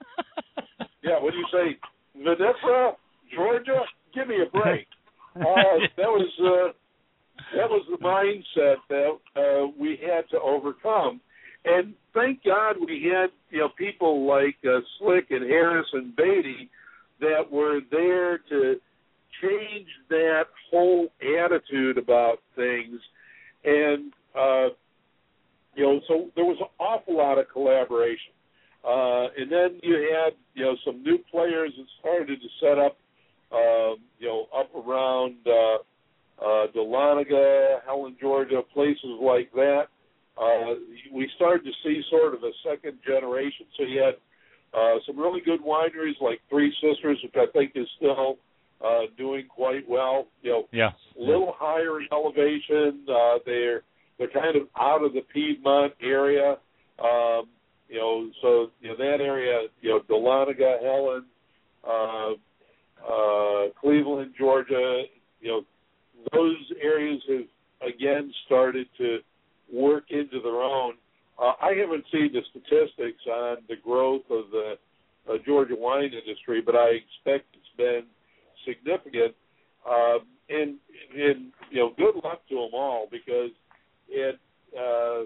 yeah, when you say, Vinifera, Georgia, give me a break. Uh, that was uh, that was the mindset that uh, we had to overcome. And thank God we had, you know, people like uh, Slick and Harris and Beatty that were there to change that whole attitude about things. And, uh, you know, so there was an awful lot of collaboration. Uh, and then you had, you know, some new players that started to set up, um, you know, up around uh, uh, Dahlonega, Helen, Georgia, places like that. Uh, we started to see sort of a second generation. So you had uh, some really good wineries like Three Sisters, which I think is still uh, doing quite well. You know, yeah. a little higher in elevation. Uh, they're they're kind of out of the Piedmont area. Um, you know, so you know that area. You know, Dahlonega, Helen, uh, uh, Cleveland, Georgia. You know, those areas have again started to work into their own. Uh, I haven't seen the statistics on the growth of the uh, Georgia wine industry, but I expect it's been significant. Um, and, and, you know, good luck to them all, because it uh,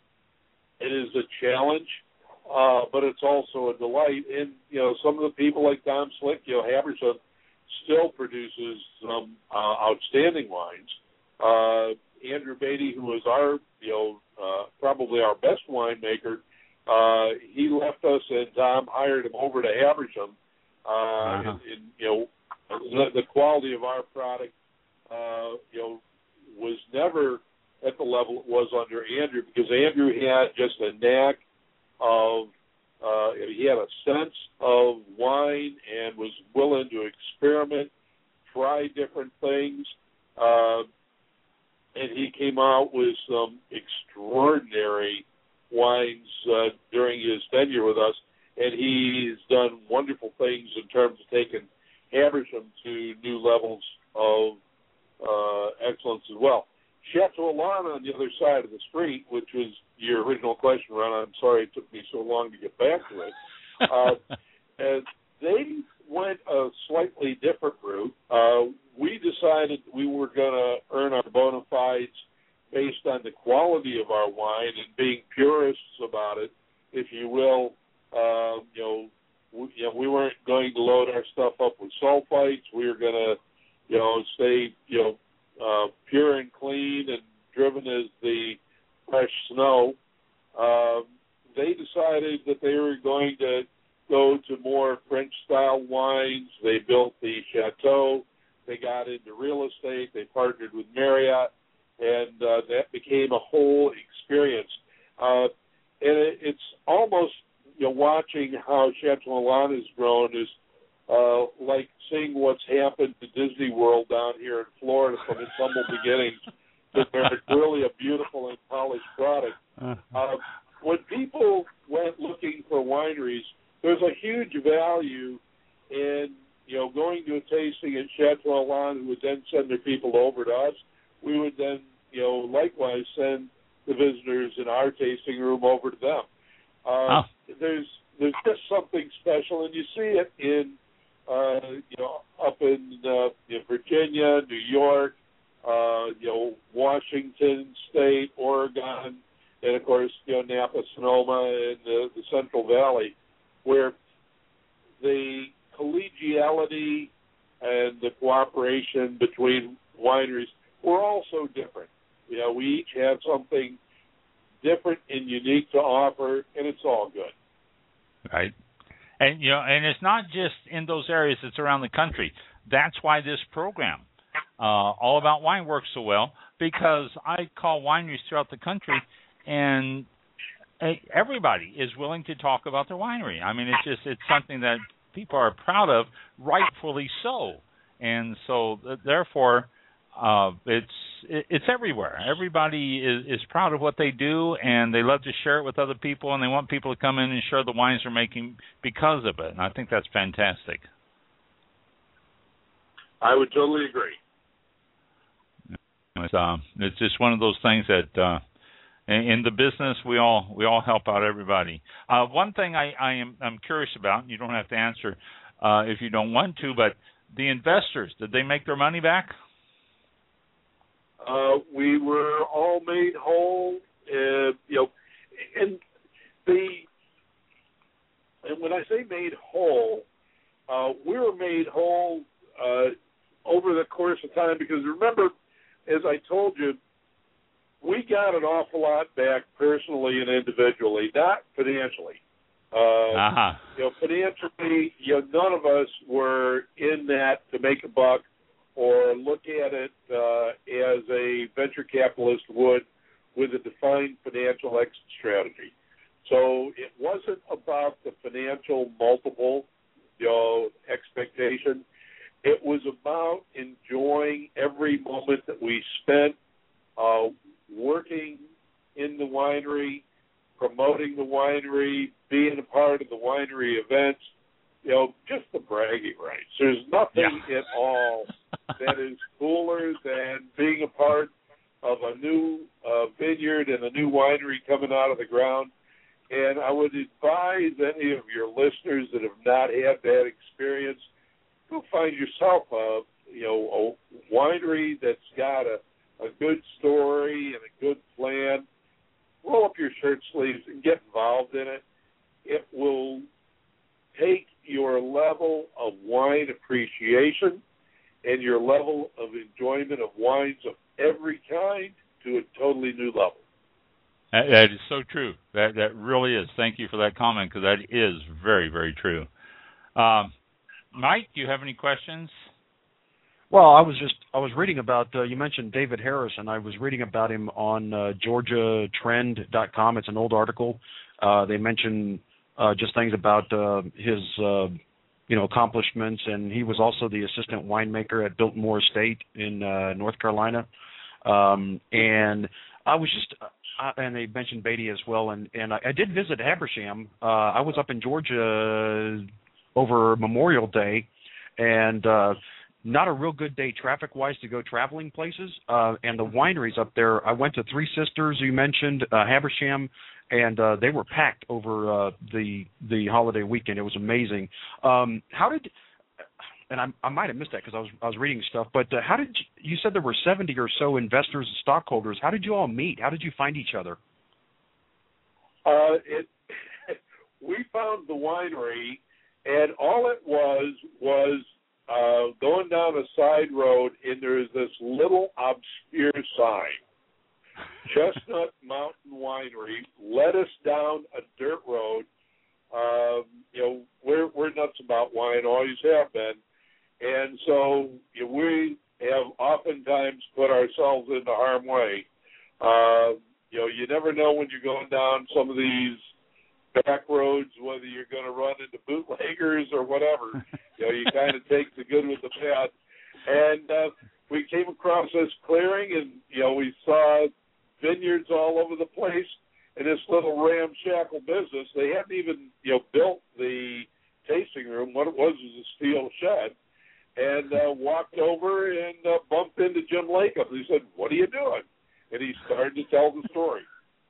it is a challenge, uh, but it's also a delight. And, you know, some of the people like Tom Slick, you know, Habersham still produces some uh, outstanding wines. Uh, Andrew Beatty, who was our, you know, uh, probably our best winemaker, uh, he left us, and Tom hired him over to Habersham. Uh, uh-huh. and, and, you know, the, the quality of our product, uh, you know, was never at the level it was under Andrew, because Andrew had just a knack of, uh, he had a sense of wine and was willing to experiment, try different things. Uh, And he came out with some extraordinary wines uh, during his tenure with us, and he's done wonderful things in terms of taking Habersham to new levels of uh, excellence as well. Chateau Alon on the other side of the street, which was your original question, Ron. I'm sorry it took me so long to get back to it. Uh, and they went a slightly different route. Uh, we decided we were going to earn our bona fides based on the quality of our wine and being purists about it, if you will. Uh, you know, we, you know, we weren't going to load our stuff up with sulfites. We were going to, you know, stay, you know, uh, pure and clean and driven as the fresh snow. Uh, they decided that they were going to go to more French-style wines. They built the chateau. They got into real estate. They partnered with Marriott, and uh, that became a whole experience. Uh, and it, it's almost, you know, watching how Chateau Alon has grown is uh, like seeing what's happened to Disney World down here in Florida from its humble beginnings. That they're really a beautiful and polished product. Uh, when people went looking for wineries, there's a huge value in, you know, going to a tasting at Chateau Alon, who would then send their people over to us. We would then, you know, likewise send the visitors in our tasting room over to them. Uh, oh. There's there's just something special, and you see it in, uh, you know, up in, uh, in Virginia, New York, uh, you know, Washington State, Oregon, and of course, you know, Napa, Sonoma, and the, the Central Valley, where the collegiality and the cooperation between wineries were also different. You know, we each have something different and unique to offer, and it's all good. Right. And, you know, and it's not just in those areas, it's around the country. That's why this program, uh, All About Wine, works so well, because I call wineries throughout the country, and everybody is willing to talk about their winery. I mean, it's just, it's something that people are proud of, rightfully so. And so, therefore, uh, it's it's everywhere. Everybody is, is proud of what they do, and they love to share it with other people, and they want people to come in and share the wines they're making because of it. And I think that's fantastic. I would totally agree. It's, uh, it's just one of those things that uh, in the business we all we all help out everybody. Uh, one thing I, I am I'm curious about, and you don't have to answer uh, if you don't want to, but the investors, did they make their money back? Uh, we were all made whole, uh, you know, and the and when I say made whole, uh, we were made whole uh, over the course of time, because remember, as I told you, we got an awful lot back personally and individually, not financially. Uh, uh-huh. You know, financially, you know, none of us were in that to make a buck or look at it uh, as a venture capitalist would with a defined financial exit strategy. So it wasn't about the financial multiple, you know, expectation. It was about enjoying every moment that we spent uh, working in the winery, promoting the winery, being a part of the winery events, you know, just the bragging rights. There's nothing yeah. at all that is cooler than being a part of a new uh, vineyard and a new winery coming out of the ground. And I would advise any of your listeners that have not had that experience, go find yourself a, you know, a winery that's got a, a good story and a good plan. Roll up your shirt sleeves and get involved in it. It will take your level of wine appreciation and your level of enjoyment of wines of every kind to a totally new level. That, that is so true. That that really is. Thank you for that comment, because that is very, very true. Um, Mike, do you have any questions? Well, I was just I was reading about uh, you mentioned David Harris, and I was reading about him on uh, Georgia Trend dot com. It's an old article. Uh, they mention uh, just things about uh, his uh, you know accomplishments, and he was also the assistant winemaker at Biltmore Estate in uh, North Carolina. Um, and I was just, uh, and they mentioned Beatty as well, and, and I, I did visit Habersham. Uh, I was up in Georgia over Memorial Day, and uh, not a real good day traffic-wise to go traveling places. Uh, and the wineries up there, I went to Three Sisters, you mentioned, uh, Habersham, and uh, they were packed over uh, the the holiday weekend. It was amazing. Um, how did, and I, I might have missed that because I was I was reading stuff, but uh, how did you, you said there were seventy or so investors and stockholders. How did you all meet? How did you find each other? Uh, it, we found the winery, and all it was was uh, going down a side road, and there's this little obscure sign. Chestnut Mountain Winery led us down a dirt road. Um, you know, we're we're nuts about wine, always have been, and so you know, we have oftentimes put ourselves into harm's way. Uh, you know, you never know when you're going down some of these back roads whether you're going to run into bootleggers or whatever. You know, you kind of take the good with the bad, and uh, we came across this clearing, and you know, we saw vineyards all over the place in this little ramshackle business. They hadn't even, you know, built the tasting room. What it was was a steel shed. And uh, walked over and uh, bumped into Jim Lacob. He said, "What are you doing?" And he started to tell the story.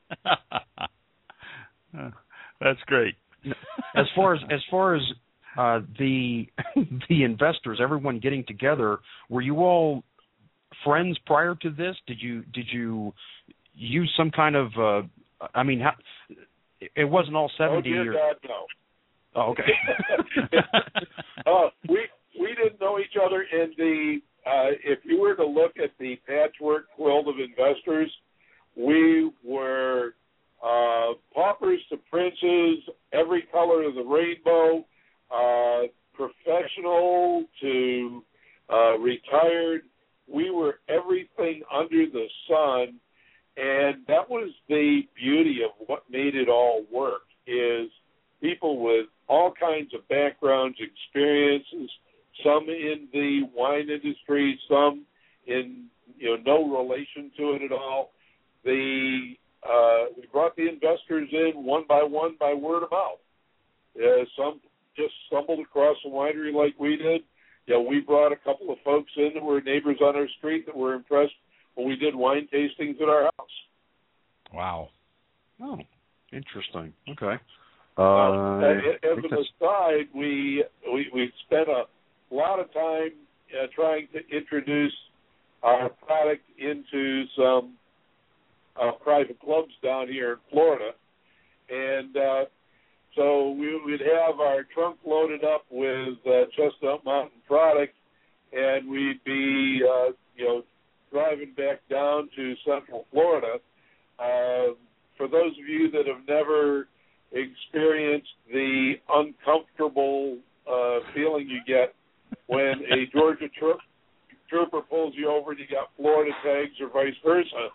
That's great. as far as as far as uh, the the investors, everyone getting together, were you all friends prior to this? Did you did you use some kind of? Uh, I mean, how, it wasn't all seventy. Oh dear or, God, no. Oh, okay. uh, we we didn't know each other. In the uh, if you were to look at the patchwork quilt of investors, we were uh, paupers to princes, every color of the rainbow, uh, professional to uh, retired. We were everything under the sun, and that was the beauty of what made it all work, is people with all kinds of backgrounds, experiences, some in the wine industry, some in, you know, no relation to it at all. The uh, we brought the investors in one by one by word of mouth. Uh, some just stumbled across a winery like we did. You know, we brought a couple of folks in that were neighbors on our street that were impressed when we did wine tastings at our house. Wow. Oh, interesting. Okay. Uh, Uh, as an aside, we, we we spent a lot of time uh, trying to introduce our product into some uh, private clubs down here in Florida, and uh, so we would have our trunk loaded up with uh, Chestnut Mountain product, and we'd be uh, you know driving back down to Central Florida. Uh, for those of you that have never experienced the uncomfortable uh, feeling you get when a Georgia troop, trooper pulls you over and you got Florida tags or vice versa.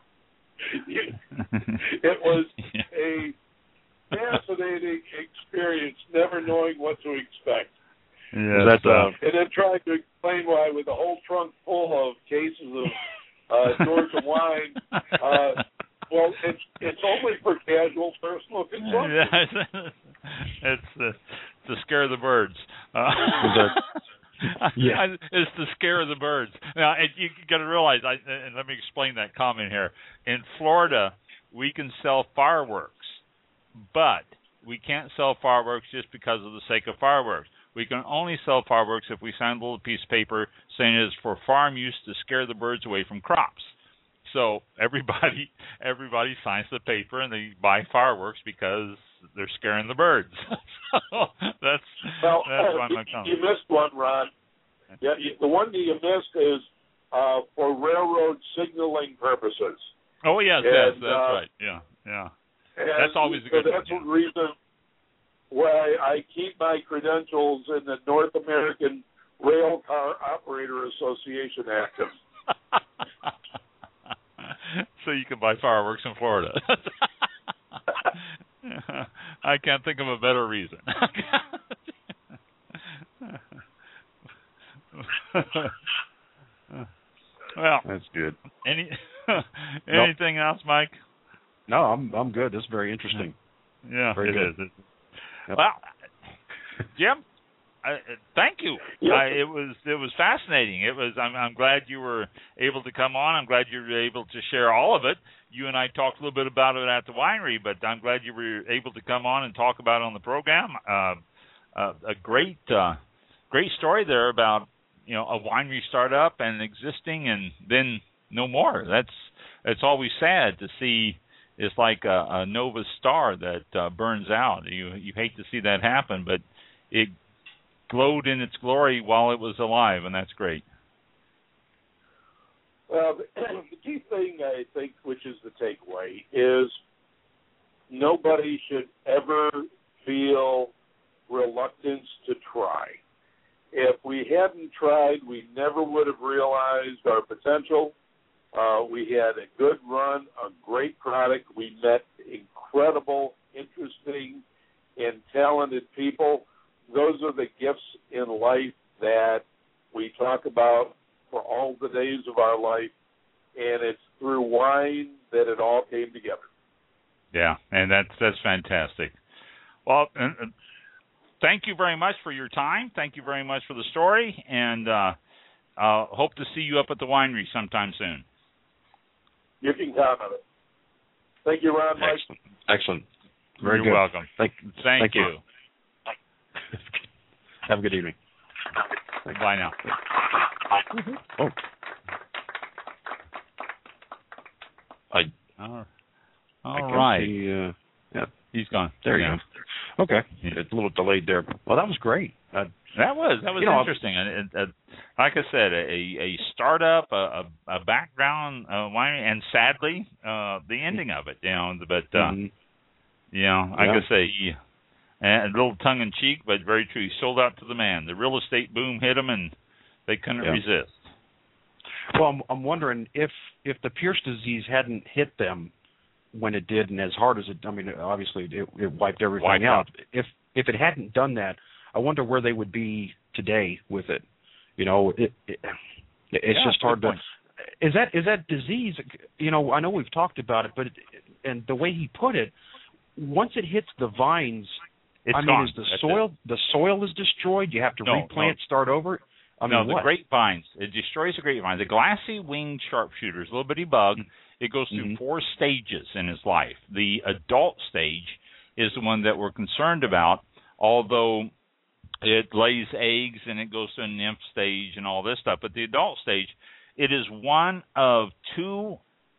It was a fascinating experience, never knowing what to expect. Yeah, that's, uh, and then trying to explain why, with a whole trunk full of cases of uh, Georgia wine, uh, well, it's it's only for casual personal consumption. Yeah, it's uh, to scare the birds. Uh, yeah, it's to scare the birds. Now, and you got to realize, I, and let me explain that comment here. In Florida, we can sell fireworks, but we can't sell fireworks just because of the sake of fireworks. We can only sell fireworks if we sign a little piece of paper saying it is for farm use to scare the birds away from crops. So everybody everybody signs the paper and they buy fireworks because they're scaring the birds. So that's well, that's why you, I'm coming. You missed one, Ron. Yeah, you, the one that you missed is uh, for railroad signaling purposes. Oh yes, and, yes, that's uh, right. Yeah, yeah. And That's always a so good that's one. one reason why I keep my credentials in the North American Rail Car Operator Association active. So you can buy fireworks in Florida. I can't think of a better reason. Well, that's good. Any Anything nope. else, Mike? No, I'm I'm good. This is very interesting. Yeah, very it good. is. Yep. Well, Jim, I, thank you. Yep. I, it was it was fascinating. It was. I'm, I'm glad you were able to come on. I'm glad you were able to share all of it. You and I talked a little bit about it at the winery, but I'm glad you were able to come on and talk about it on the program. Uh, uh, a great uh, great story there about you know a winery startup and existing and then no more. That's it's always sad to see. It's like a, a nova star that uh, burns out. You you hate to see that happen, but it glowed in its glory while it was alive, and that's great. Well, the, the key thing, I think, which is the takeaway, is nobody should ever feel reluctance to try. If we hadn't tried, we never would have realized our potential. Uh, we had a good run, a great product. We met incredible, interesting, and talented people. Those are the gifts in life that we talk about for all the days of our life, and it's through wine that it all came together. Yeah, and that's that's fantastic. Well, uh, thank you very much for your time. Thank you very much for the story, and uh, uh, hope to see you up at the winery sometime soon. You can count on it. Thank you, Ron. Mike. Excellent. Excellent. Very You're good. welcome. Thank, thank, thank you. you. Have a good evening. Bye now. Mm-hmm. Oh. I. All, all I right. See, uh, yeah. He's gone. There yeah. you go. Okay. Yeah. It's a little delayed there. Well, that was great. Uh, that was that was you know, interesting. And uh, like I said, a a startup, a a, a background uh, winery, and sadly, uh, the ending of it. You know, but uh, mm-hmm. you know, I yeah. could say. Yeah, and a little tongue-in-cheek, but very true. He sold out to the man. The real estate boom hit him, and they couldn't yeah. resist. Well, I'm, I'm wondering if if the Pierce disease hadn't hit them when it did, and as hard as it, I mean, obviously it, it wiped everything wiped out. out. If if it hadn't done that, I wonder where they would be today with it. You know, it, it it's yeah, just hard to. Point. Is that is that disease? You know, I know we've talked about it, but it, and the way he put it, once it hits the vines. It's I mean, gone. is the That's soil it. the soil is destroyed? You have to no, replant, no. start over. I no, mean, the what? grapevines. It destroys the grapevines. The glassy winged sharpshooter is a little bitty bug. It goes through mm-hmm. four stages in its life. The adult stage is the one that we're concerned about, although it lays eggs and it goes to a nymph stage and all this stuff. But the adult stage, it is one of two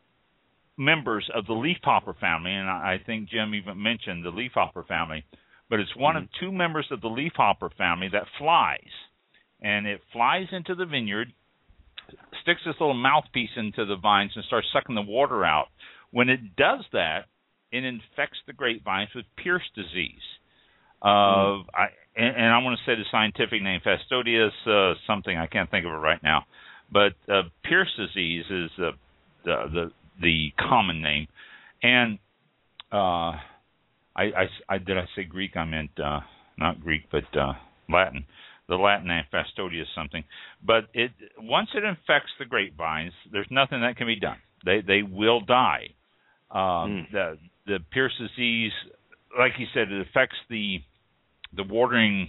members of the leafhopper family, and I think Jim even mentioned the leafhopper family. But it's one mm-hmm. of two members of the leafhopper family that flies. And it flies into the vineyard, sticks this little mouthpiece into the vines, and starts sucking the water out. When it does that, it infects the grapevines with Pierce disease. Uh, mm-hmm. I, and, and I want to say the scientific name, Fastoides uh, something. I can't think of it right now. But uh, Pierce disease is uh, the, the the common name. And uh I, I, I did I say Greek? I meant uh, not Greek, but uh, Latin. The Latin name Fastoides something. But it once it infects the grapevines, there's nothing that can be done. They they will die. Um, mm. The the Pierce disease, like you said, it affects the the watering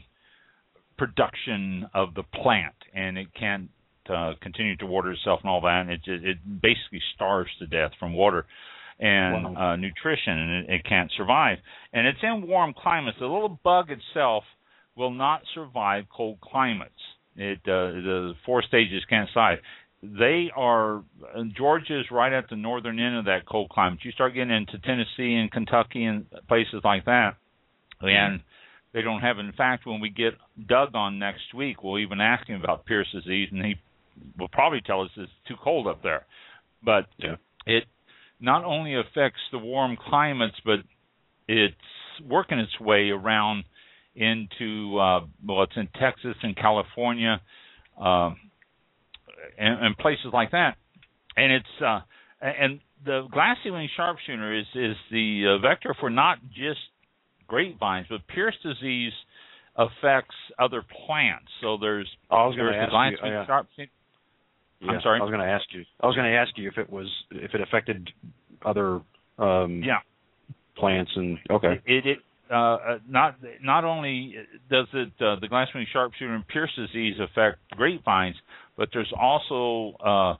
production of the plant, and it can't uh, continue to water itself and all that. And it it basically starves to death from water and wow. uh, nutrition, and it, it can't survive. And it's in warm climates. The little bug itself will not survive cold climates. It uh, the four stages can't survive. They are Georgia's right at the northern end of that cold climate. You start getting into Tennessee and Kentucky and places like that, and they don't have it. In fact, when we get Doug on next week, we'll even ask him about Pierce disease, and he will probably tell us it's too cold up there. But yeah. it not only affects the warm climates, but it's working its way around into, uh, well, it's in Texas and California uh, and, and places like that. And it's uh, and the glassy wing sharpshooter is, is the uh, vector for not just grapevines, but Pierce disease affects other plants. So there's, oh, I was there's the glassy wing uh, sharpshooter. Yeah, I'm sorry. I was going to ask you. I was going to ask you if it was if it affected other um, yeah plants and okay. It it uh, not not only does it uh, the glasswing sharpshooter and Pierce disease affect grapevines, but there's also uh,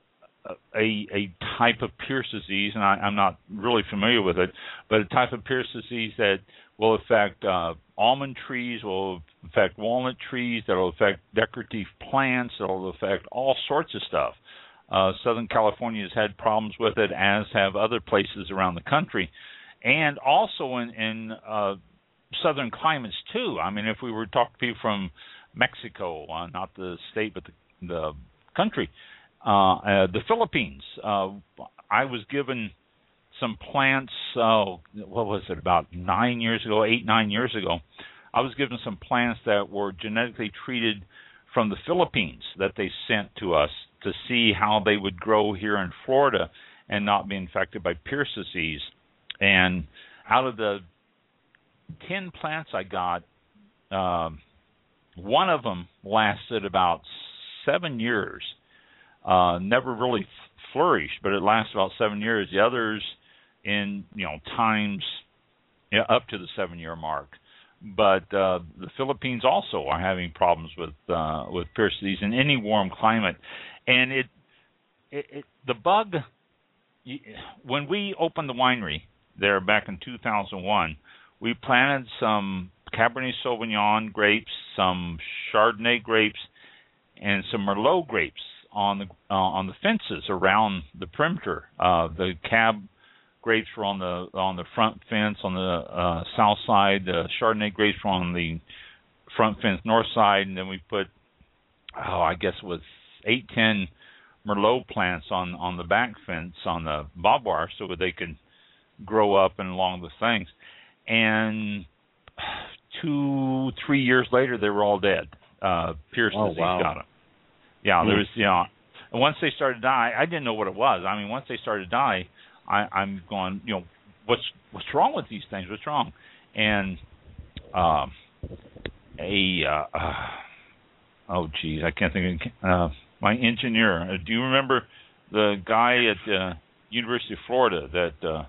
a a type of Pierce disease, and I, I'm not really familiar with it, but a type of Pierce disease that will affect uh, almond trees, will affect walnut trees, that will affect decorative plants, that will affect all sorts of stuff. Uh, Southern California has had problems with it, as have other places around the country, and also in, in uh, southern climates too. I mean, if we were to talk to people from Mexico, uh, not the state but the, the country, uh, uh, the Philippines, uh, I was given some plants, uh, what was it, about nine years ago, eight, nine years ago, I was given some plants that were genetically treated from the Philippines that they sent to us to see how they would grow here in Florida and not be infected by Pierce disease. And out of the ten plants I got, uh, one of them lasted about seven years. Uh, never really flourished, but it lasted about seven years. The others in, you know, times you know, up to the seven-year mark. But uh, the Philippines also are having problems with uh, with Pierce disease in any warm climate. And it, it, it the bug, when we opened the winery there back in two thousand one, we planted some Cabernet Sauvignon grapes, some Chardonnay grapes, and some Merlot grapes on the uh, on the fences around the perimeter. Uh, the Cab grapes were on the on the front fence on the uh, south side. The Chardonnay grapes were on the front fence north side, and then we put, oh, I guess it was eight, ten Merlot plants on, on the back fence on the barbed wire so that they could grow up and along the things. And two, three years later, they were all dead. Uh, Pierce oh, disease wow. got them. Yeah, mm. there was, you know, and once they started to die, I didn't know what it was. I mean, once they started to die, I, I'm going, you know, what's what's wrong with these things? What's wrong? And um, a uh, uh, oh, geez, I can't think of uh, my engineer. Uh, do you remember the guy at the uh, University of Florida that uh,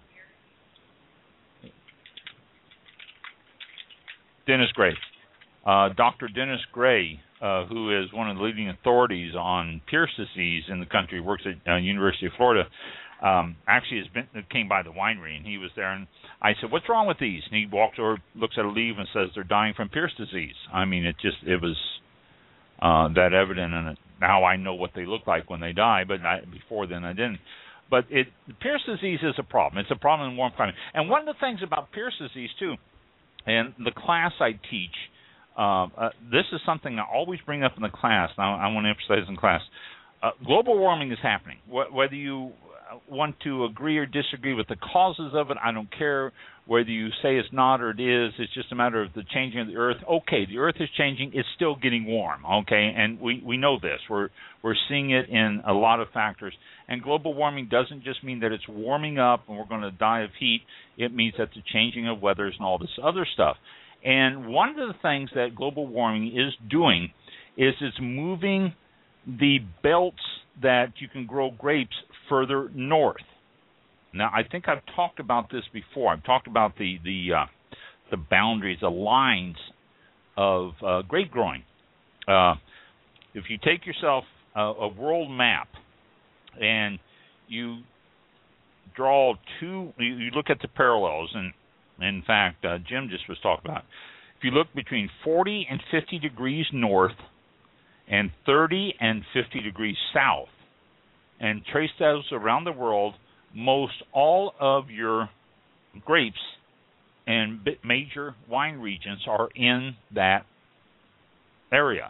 Dennis Gray, uh, Doctor Dennis Gray, uh, who is one of the leading authorities on Pierce disease in the country, works at uh, University of Florida. Um, actually, has been came by the winery, and he was there. And I said, "What's wrong with these?" And he walks over, looks at a leaf, and says, "They're dying from Pierce disease." I mean, it just it was uh, that evident, and it, now I know what they look like when they die. But I, before then, I didn't. But it Pierce disease is a problem. It's a problem in warm climate. And one of the things about Pierce disease too, and the class I teach, uh, uh, this is something I always bring up in the class. Now I want to emphasize in class. Uh, global warming is happening. Wh- whether you want to agree or disagree with the causes of it, I don't care. Whether you say it's not or it is, it's just a matter of the changing of the Earth. Okay, the Earth is changing. It's still getting warm, okay? And we, we know this. We're we're seeing it in a lot of factors. And global warming doesn't just mean that it's warming up and we're going to die of heat. It means that the changing of weathers and all this other stuff. And one of the things that global warming is doing is it's moving the belts that you can grow grapes further north. Now, I think I've talked about this before. I've talked about the the uh, the boundaries, the lines of uh, grape growing. Uh, if you take yourself a, a world map and you draw two, you, you look at the parallels, and in fact, uh, Jim just was talking about, if you look between forty and fifty degrees north and thirty and fifty degrees south, and trace those around the world, most all of your grapes and major wine regions are in that area.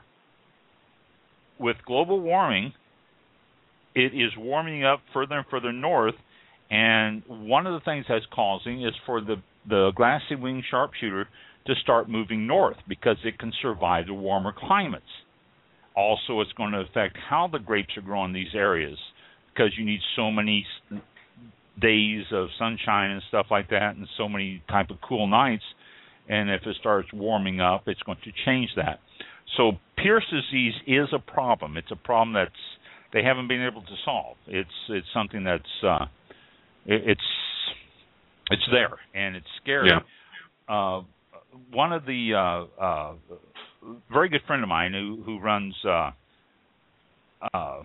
With global warming, it is warming up further and further north, and one of the things that's causing is for the, the glassy wing sharpshooter to start moving north because it can survive the warmer climates. Also, it's going to affect how the grapes are grown in these areas, because you need so many days of sunshine and stuff like that, and so many type of cool nights. And if it starts warming up, it's going to change that. So Pierce disease is a problem. It's a problem that's they haven't been able to solve. It's it's something that's uh, it, it's it's there and it's scary. Yeah. Uh, one of the uh, uh, very good friend of mine who who runs. Uh, uh,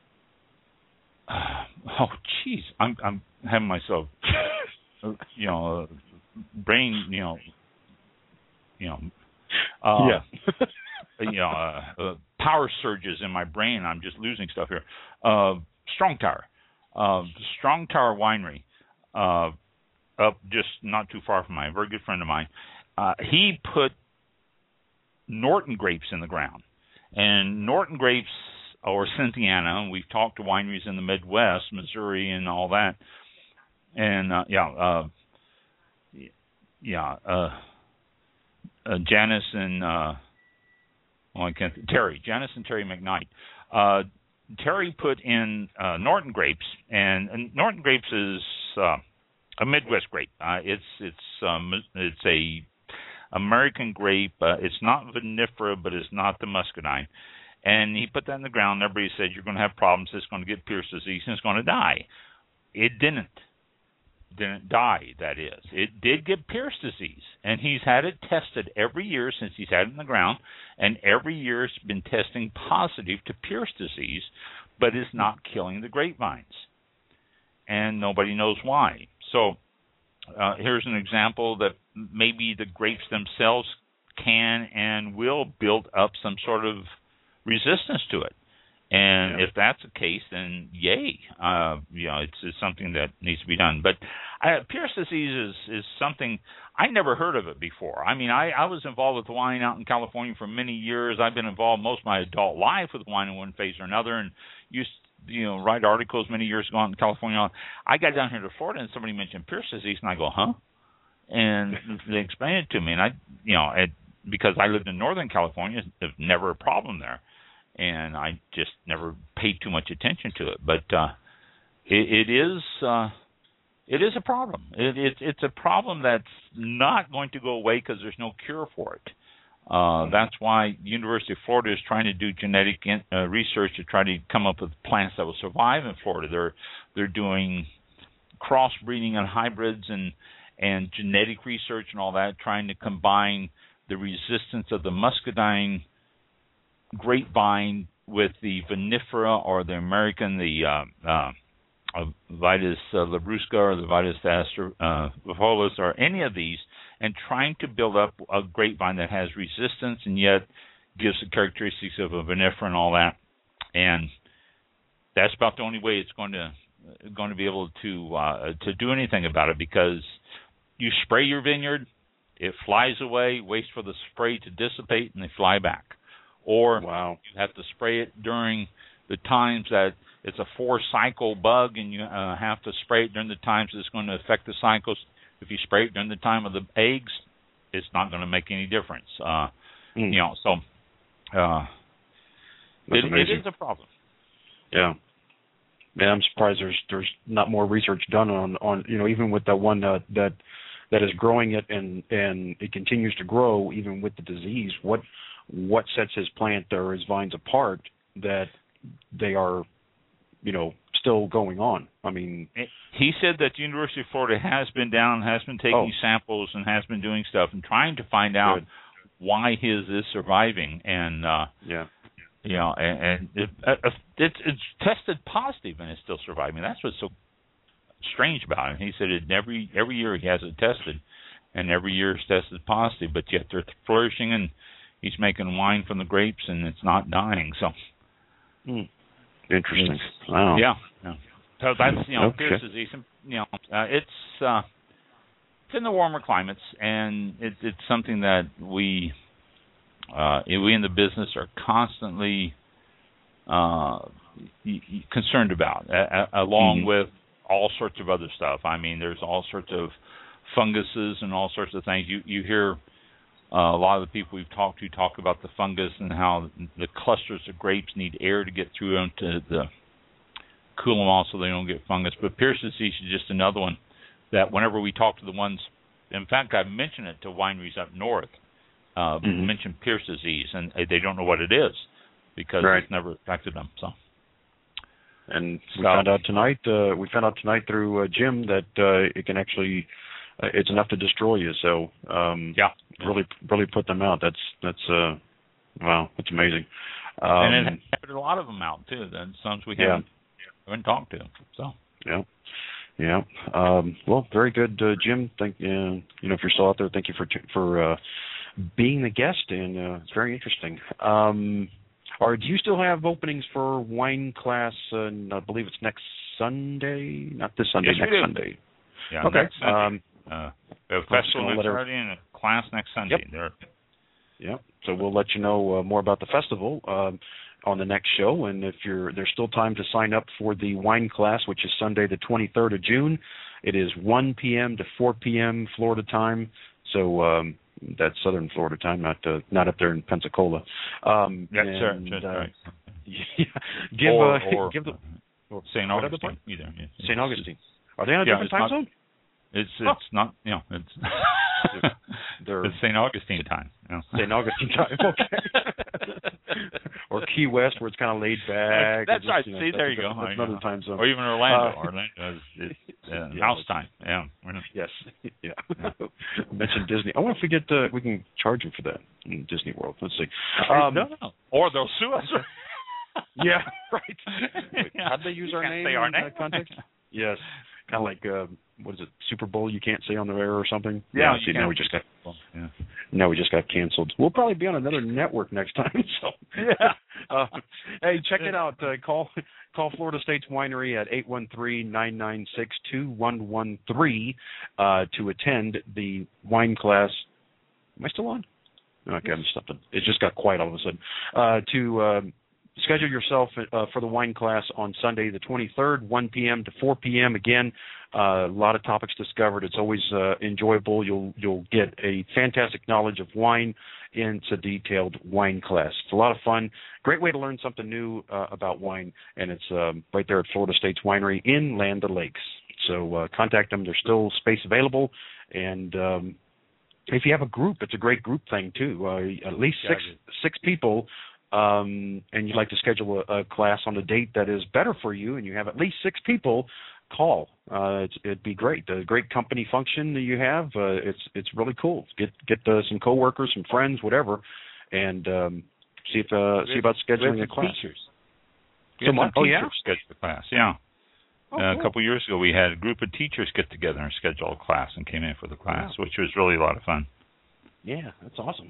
oh, jeez, I'm I'm having myself, you know, uh, brain, you know, you know, uh, yeah, you know, uh, uh, power surges in my brain. I'm just losing stuff here. Uh, Strong Tower, uh, Strong Tower Winery, uh, up just not too far from mine. A very good friend of mine. Uh, he put Norton grapes in the ground, and Norton grapes. Or Cynthiana. We've talked to wineries in the Midwest, Missouri, and all that. And uh, yeah, uh, yeah, uh, uh, Janice and uh, well, I can't. Terry, Janice and Terry McKnight. Uh, Terry put in uh, Norton grapes, and, and Norton grapes is uh, a Midwest grape. Uh, it's it's um, it's a American grape. Uh, it's not vinifera, but it's not the muscadine. And he put that in the ground. And everybody said, you're going to have problems. It's going to get Pierce disease, and it's going to die. It didn't. Didn't die, that is. It did get Pierce disease. And he's had it tested every year since he's had it in the ground. And every year it's been testing positive to Pierce disease, but it's not killing the grapevines. And nobody knows why. So uh, here's an example that maybe the grapes themselves can and will build up some sort of resistance to it, and yeah. if that's the case, then yay, uh, you know, it's, it's something that needs to be done. But uh, Pierce disease is, is something I never heard of it before. I mean, I, I was involved with wine out in California for many years. I've been involved most of my adult life with wine in one phase or another, and used you know write articles many years ago out in California. I got down here to Florida, and somebody mentioned Pierce disease, and I go, huh? And they explained it to me, and I, you know, it, because I lived in Northern California, there's never a problem there. And I just never paid too much attention to it, but uh, it, it is uh, it is a problem. It, it, it's a problem that's not going to go away because there's no cure for it. Uh, that's why the University of Florida is trying to do genetic in, uh, research to try to come up with plants that will survive in Florida. They're they're doing crossbreeding and hybrids and and genetic research and all that, trying to combine the resistance of the muscadine grapevine with the vinifera or the American, the uh, uh, uh, Vitis uh, labrusca or the Vitis astrifolia uh, or any of these, and trying to build up a grapevine that has resistance and yet gives the characteristics of a vinifera and all that. And that's about the only way it's going to going to be able to uh, to do anything about it, because you spray your vineyard, it flies away, waits for the spray to dissipate, and they fly back. Or wow. you have to spray it during the times that it's a four-cycle bug, and you uh, have to spray it during the times it's going to affect the cycles. If you spray it during the time of the eggs, it's not going to make any difference. Uh, mm. You know, so uh, it, it is a problem. Yeah. Yeah, I'm surprised there's there's not more research done on, on you know, even with the one uh, that that is growing it and, and it continues to grow even with the disease. What what sets his plant or his vines apart that they are, you know, still going on? I mean, he said that the University of Florida has been down, has been taking oh. samples, and has been doing stuff and trying to find out Good. why his is surviving. And uh, yeah, you know, and, and it, uh, it's it's tested positive and it's still surviving. That's what's so strange about it. He said it every every year he has it tested, and every year it's tested positive, but yet they're flourishing and he's making wine from the grapes, and it's not dying. So, mm. interesting. Wow. Yeah, yeah. So that's you know, okay. Pierce disease. You know, uh, it's uh, it's in the warmer climates, and it, it's something that we uh, we in the business are constantly uh, concerned about, a, a, along mm-hmm. with all sorts of other stuff. I mean, there's all sorts of funguses and all sorts of things. You you hear. Uh, a lot of the people we've talked to talk about the fungus and how the clusters of grapes need air to get through them to the, cool them off so they don't get fungus. But Pierce disease is just another one that whenever we talk to the ones, in fact, I've mentioned it to wineries up north, uh, mm-hmm. mentioned Pierce disease, and they don't know what it is because right. it's never affected them. So, and we found out tonight. Uh, we found out tonight through uh, Jim that uh, it can actually, uh, it's enough to destroy you. So um, yeah, really, really put them out. That's that's uh, wow, that's amazing. Um, and it had a lot of them out too. The sons we haven't, yeah. haven't talked to. So yeah, yeah. Um, well, very good, uh, Jim. Thank uh, you know if you're still out there. Thank you for for uh, being the guest, and uh, it's very interesting. Um, Or do you still have openings for wine class? Uh, and I believe it's next Sunday, not this Sunday, yes, next we do. Sunday. Yeah, okay. Next Sunday. Um, uh, we have a festival next Saturday and a class next Sunday. Yep. There. Yep. So we'll let you know uh, more about the festival um, on the next show. And if you're, there's still time to sign up for the wine class, which is Sunday the twenty-third of June. It is one p.m. to four p.m. Florida time. So. Um, That's Southern Florida time, not uh, not up there in Pensacola. Um, yes, and, sir. That's uh, right. Yeah, give or, uh, or, give the or Saint Augustine either. Yeah. Saint Augustine. Are they on a yeah, different time not, zone? It's it's oh. not you know it's they're, it's Saint Augustine time. You know. Saint Augustine time. Okay. Or Key West, where it's kind of laid back. That's just, right. You know, See, that's there you a, go. That's another time zone. Or even Orlando. Uh, Orlando is it's, uh, yeah, house time. Yeah. Yes. Yeah. Mentioned Disney. I wonder if we get uh, we can charge them for that in Disney World. Let's see. Um, no, no. Or they'll sue us. Yeah. Right. Wait, yeah. how'd they use you our can't name say our in name. that context? Yes. Kind of like uh, what is it? Super Bowl you can't say on the air or something. Yeah. yeah see, now we just got. Yeah. Now we just got canceled. We'll probably be on another network next time. So yeah. uh, hey, check it out. Uh, call call Florida State's Winery at eight one three, nine nine six, two one one three uh, to attend the wine class. Am I still on? Okay, I'm stopping. It just got quiet all of a sudden. Uh, to uh, schedule yourself uh, for the wine class on Sunday the twenty-third, one p.m. to four p.m. Again, uh, a lot of topics discovered. It's always uh, enjoyable. You'll you'll get a fantastic knowledge of wine. And it's a detailed wine class. It's a lot of fun. Great way to learn something new uh, about wine, and it's um, right there at Florida State's Winery in Land O'Lakes. So uh, contact them. There's still space available, and um, if you have a group, it's a great group thing too. Uh, at least six six people. Um, and you'd like to schedule a, a class on a date that is better for you, and you have at least six people, call. Uh, it's, it'd be great. A great company function that you have. Uh, it's it's really cool. Get get uh, some coworkers, some friends, whatever, and um, see if uh, see about scheduling a class. Teachers. Some oh teachers. yeah, schedule a class. Yeah. Oh, uh, cool. A couple of years ago, we had a group of teachers get together and schedule a class and came in for the class, wow. which was really a lot of fun. Yeah, that's awesome.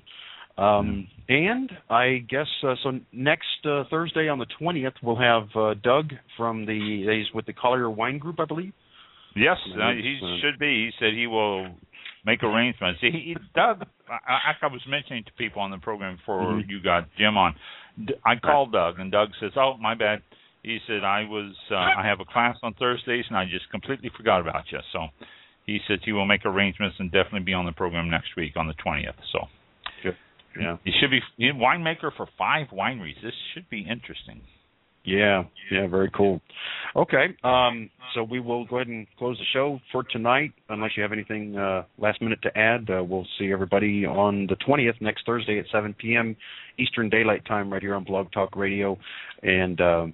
Um, and I guess uh, so. Next uh, Thursday on the twentieth, we'll have uh, Doug from the he's with the Collier Wine Group, I believe. Yes, uh, he uh, should be. He said he will make arrangements. He, he Doug, I, I was mentioning to people on the program before mm-hmm. you got Jim on. I called Doug, and Doug says, "Oh, my bad." He said, "I was uh, I have a class on Thursdays, and I just completely forgot about you." So he says he will make arrangements and definitely be on the program next week on the twentieth. So. Good. Yeah, he should be a winemaker for five wineries. This should be interesting. Yeah, yeah, very cool. Okay, um, so we will go ahead and close the show for tonight, unless you have anything uh, last minute to add. Uh, we'll see everybody on the twentieth, next Thursday at seven p.m. Eastern Daylight Time, right here on Blog Talk Radio. And uh,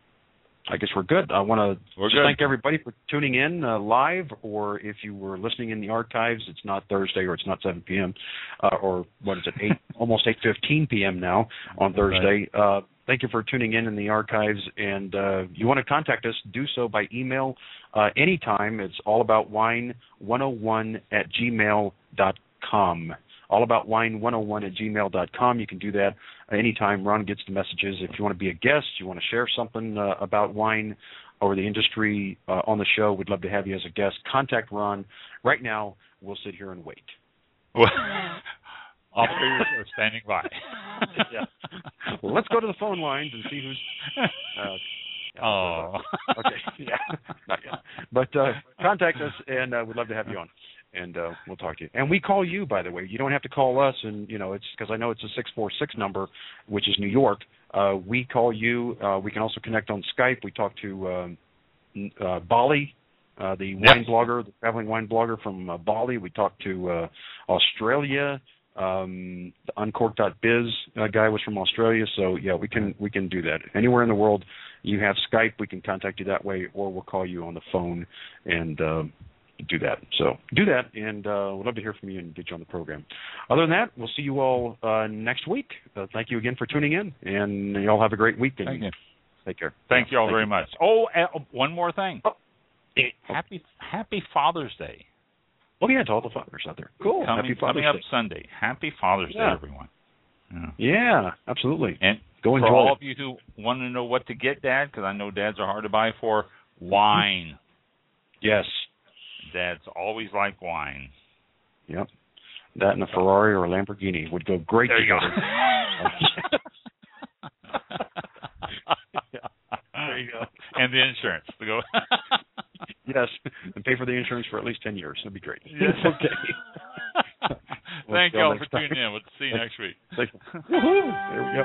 I guess we're good. I want to just good. thank everybody for tuning in uh, live, or if you were listening in the archives, it's not Thursday or it's not seven p.m. Uh, or what is it, eight, almost eight fifteen p.m. now on Thursday. Right. Uh, thank you for tuning in in the archives, and uh, you want to contact us, do so by email uh, anytime. It's allaboutwine one oh one at gmail dot com. allaboutwine one oh one at gmail dot com. You can do that anytime. Ron gets the messages. If you want to be a guest, you want to share something uh, about wine or the industry uh, on the show, we'd love to have you as a guest. Contact Ron. Right now, we'll sit here and wait. Well, operators are standing by. Yeah. Well, let's go to the phone lines and see who's... Uh, yeah, oh. Okay, yeah, not yet. But uh, contact us, and uh, we'd love to have you on. And uh, we'll talk to you. And we call you, by the way. You don't have to call us, and you know it's because I know it's a six four six number, which is New York. Uh, we call you. Uh, we can also connect on Skype. We talk to um, uh, Bali, uh, the yes. wine blogger, the traveling wine blogger from uh, Bali. We talk to uh, Australia. Um, the Uncork dot biz uh, guy was from Australia. So yeah, we can we can do that anywhere in the world. you have Skype, we can contact you that way, or we'll call you on the phone and uh, do that. So do that, and uh, we'd love to hear from you and get you on the program. Other than that, we'll see you all uh, next week. Uh, thank you again for tuning in, and you all have a great week. Thank you. Take care. Thank yeah, you all thank very you. much. Oh, uh, one more thing. Oh. Happy Happy Father's Day. Oh, yeah, to all the fathers out there. Cool. Coming, Happy Father's coming up Day. Sunday. Happy Father's Yeah. Day, everyone. Yeah. Yeah, absolutely. And Go for enjoy all it. of you who want to know what to get, Dad, because I know dads are hard to buy for, wine. Yes. Dads always like wine. Yep. That and a Ferrari or a Lamborghini would go great There you together. go. There you go. And the insurance to go. Yes, and pay for the insurance for at least ten years. That'd be great. Yes. Okay. Thank you We'll all see for next tuning time. in. We'll see you next week. Woohoo! There we go.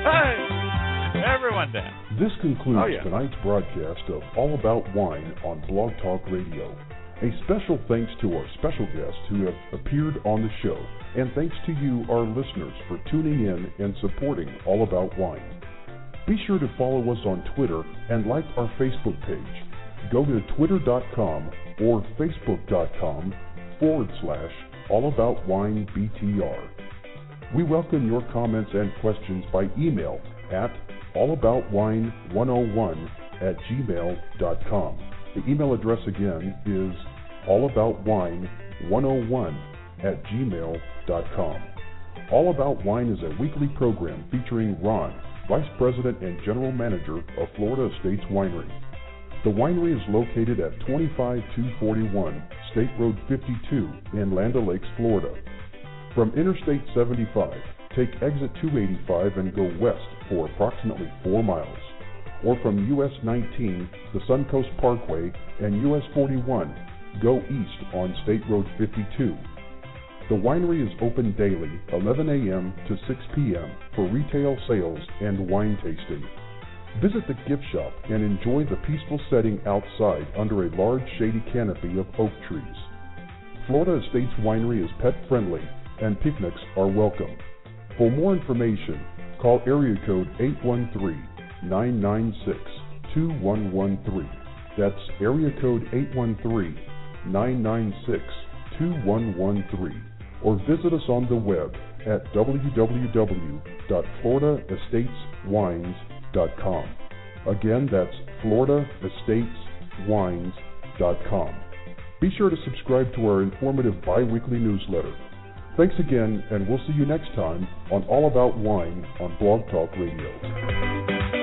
Hey, everyone down. This concludes Oh, yeah. tonight's broadcast of All About Wine on Blog Talk Radio. A special thanks to our special guests who have appeared on the show, and thanks to you, our listeners, for tuning in and supporting All About Wine. Be sure to follow us on Twitter and like our Facebook page. Go to twitter.com or facebook.com forward slash All About Wine B T R. We welcome your comments and questions by email at allaboutwine one oh one at gmail dot com. The email address again is allaboutwine one oh one at gmail dot com. All About Wine is a weekly program featuring Ron, Vice President and General Manager of Florida Estates Winery. The winery is located at twenty-five two forty-one State Road fifty-two in Land O'Lakes, Florida. From Interstate seventy-five, take exit two eighty-five and go west for approximately four miles. Or from U S nineteen, the Suncoast Parkway, and U S forty-one, go east on State Road fifty-two. The winery is open daily, eleven a.m. to six p.m. for retail sales and wine tasting. Visit the gift shop and enjoy the peaceful setting outside under a large shady canopy of oak trees. Florida Estates Winery is pet friendly and picnics are welcome. For more information, call area code eight one three, nine nine six, two one one three. That's area code eight one three, nine nine six, two one one three. Or visit us on the web at w w w dot florida estates wines dot com. Again, that's florida estates wines dot com. Be sure to subscribe to our informative bi-weekly newsletter. Thanks again, and we'll see you next time on All About Wine on Blog Talk Radio.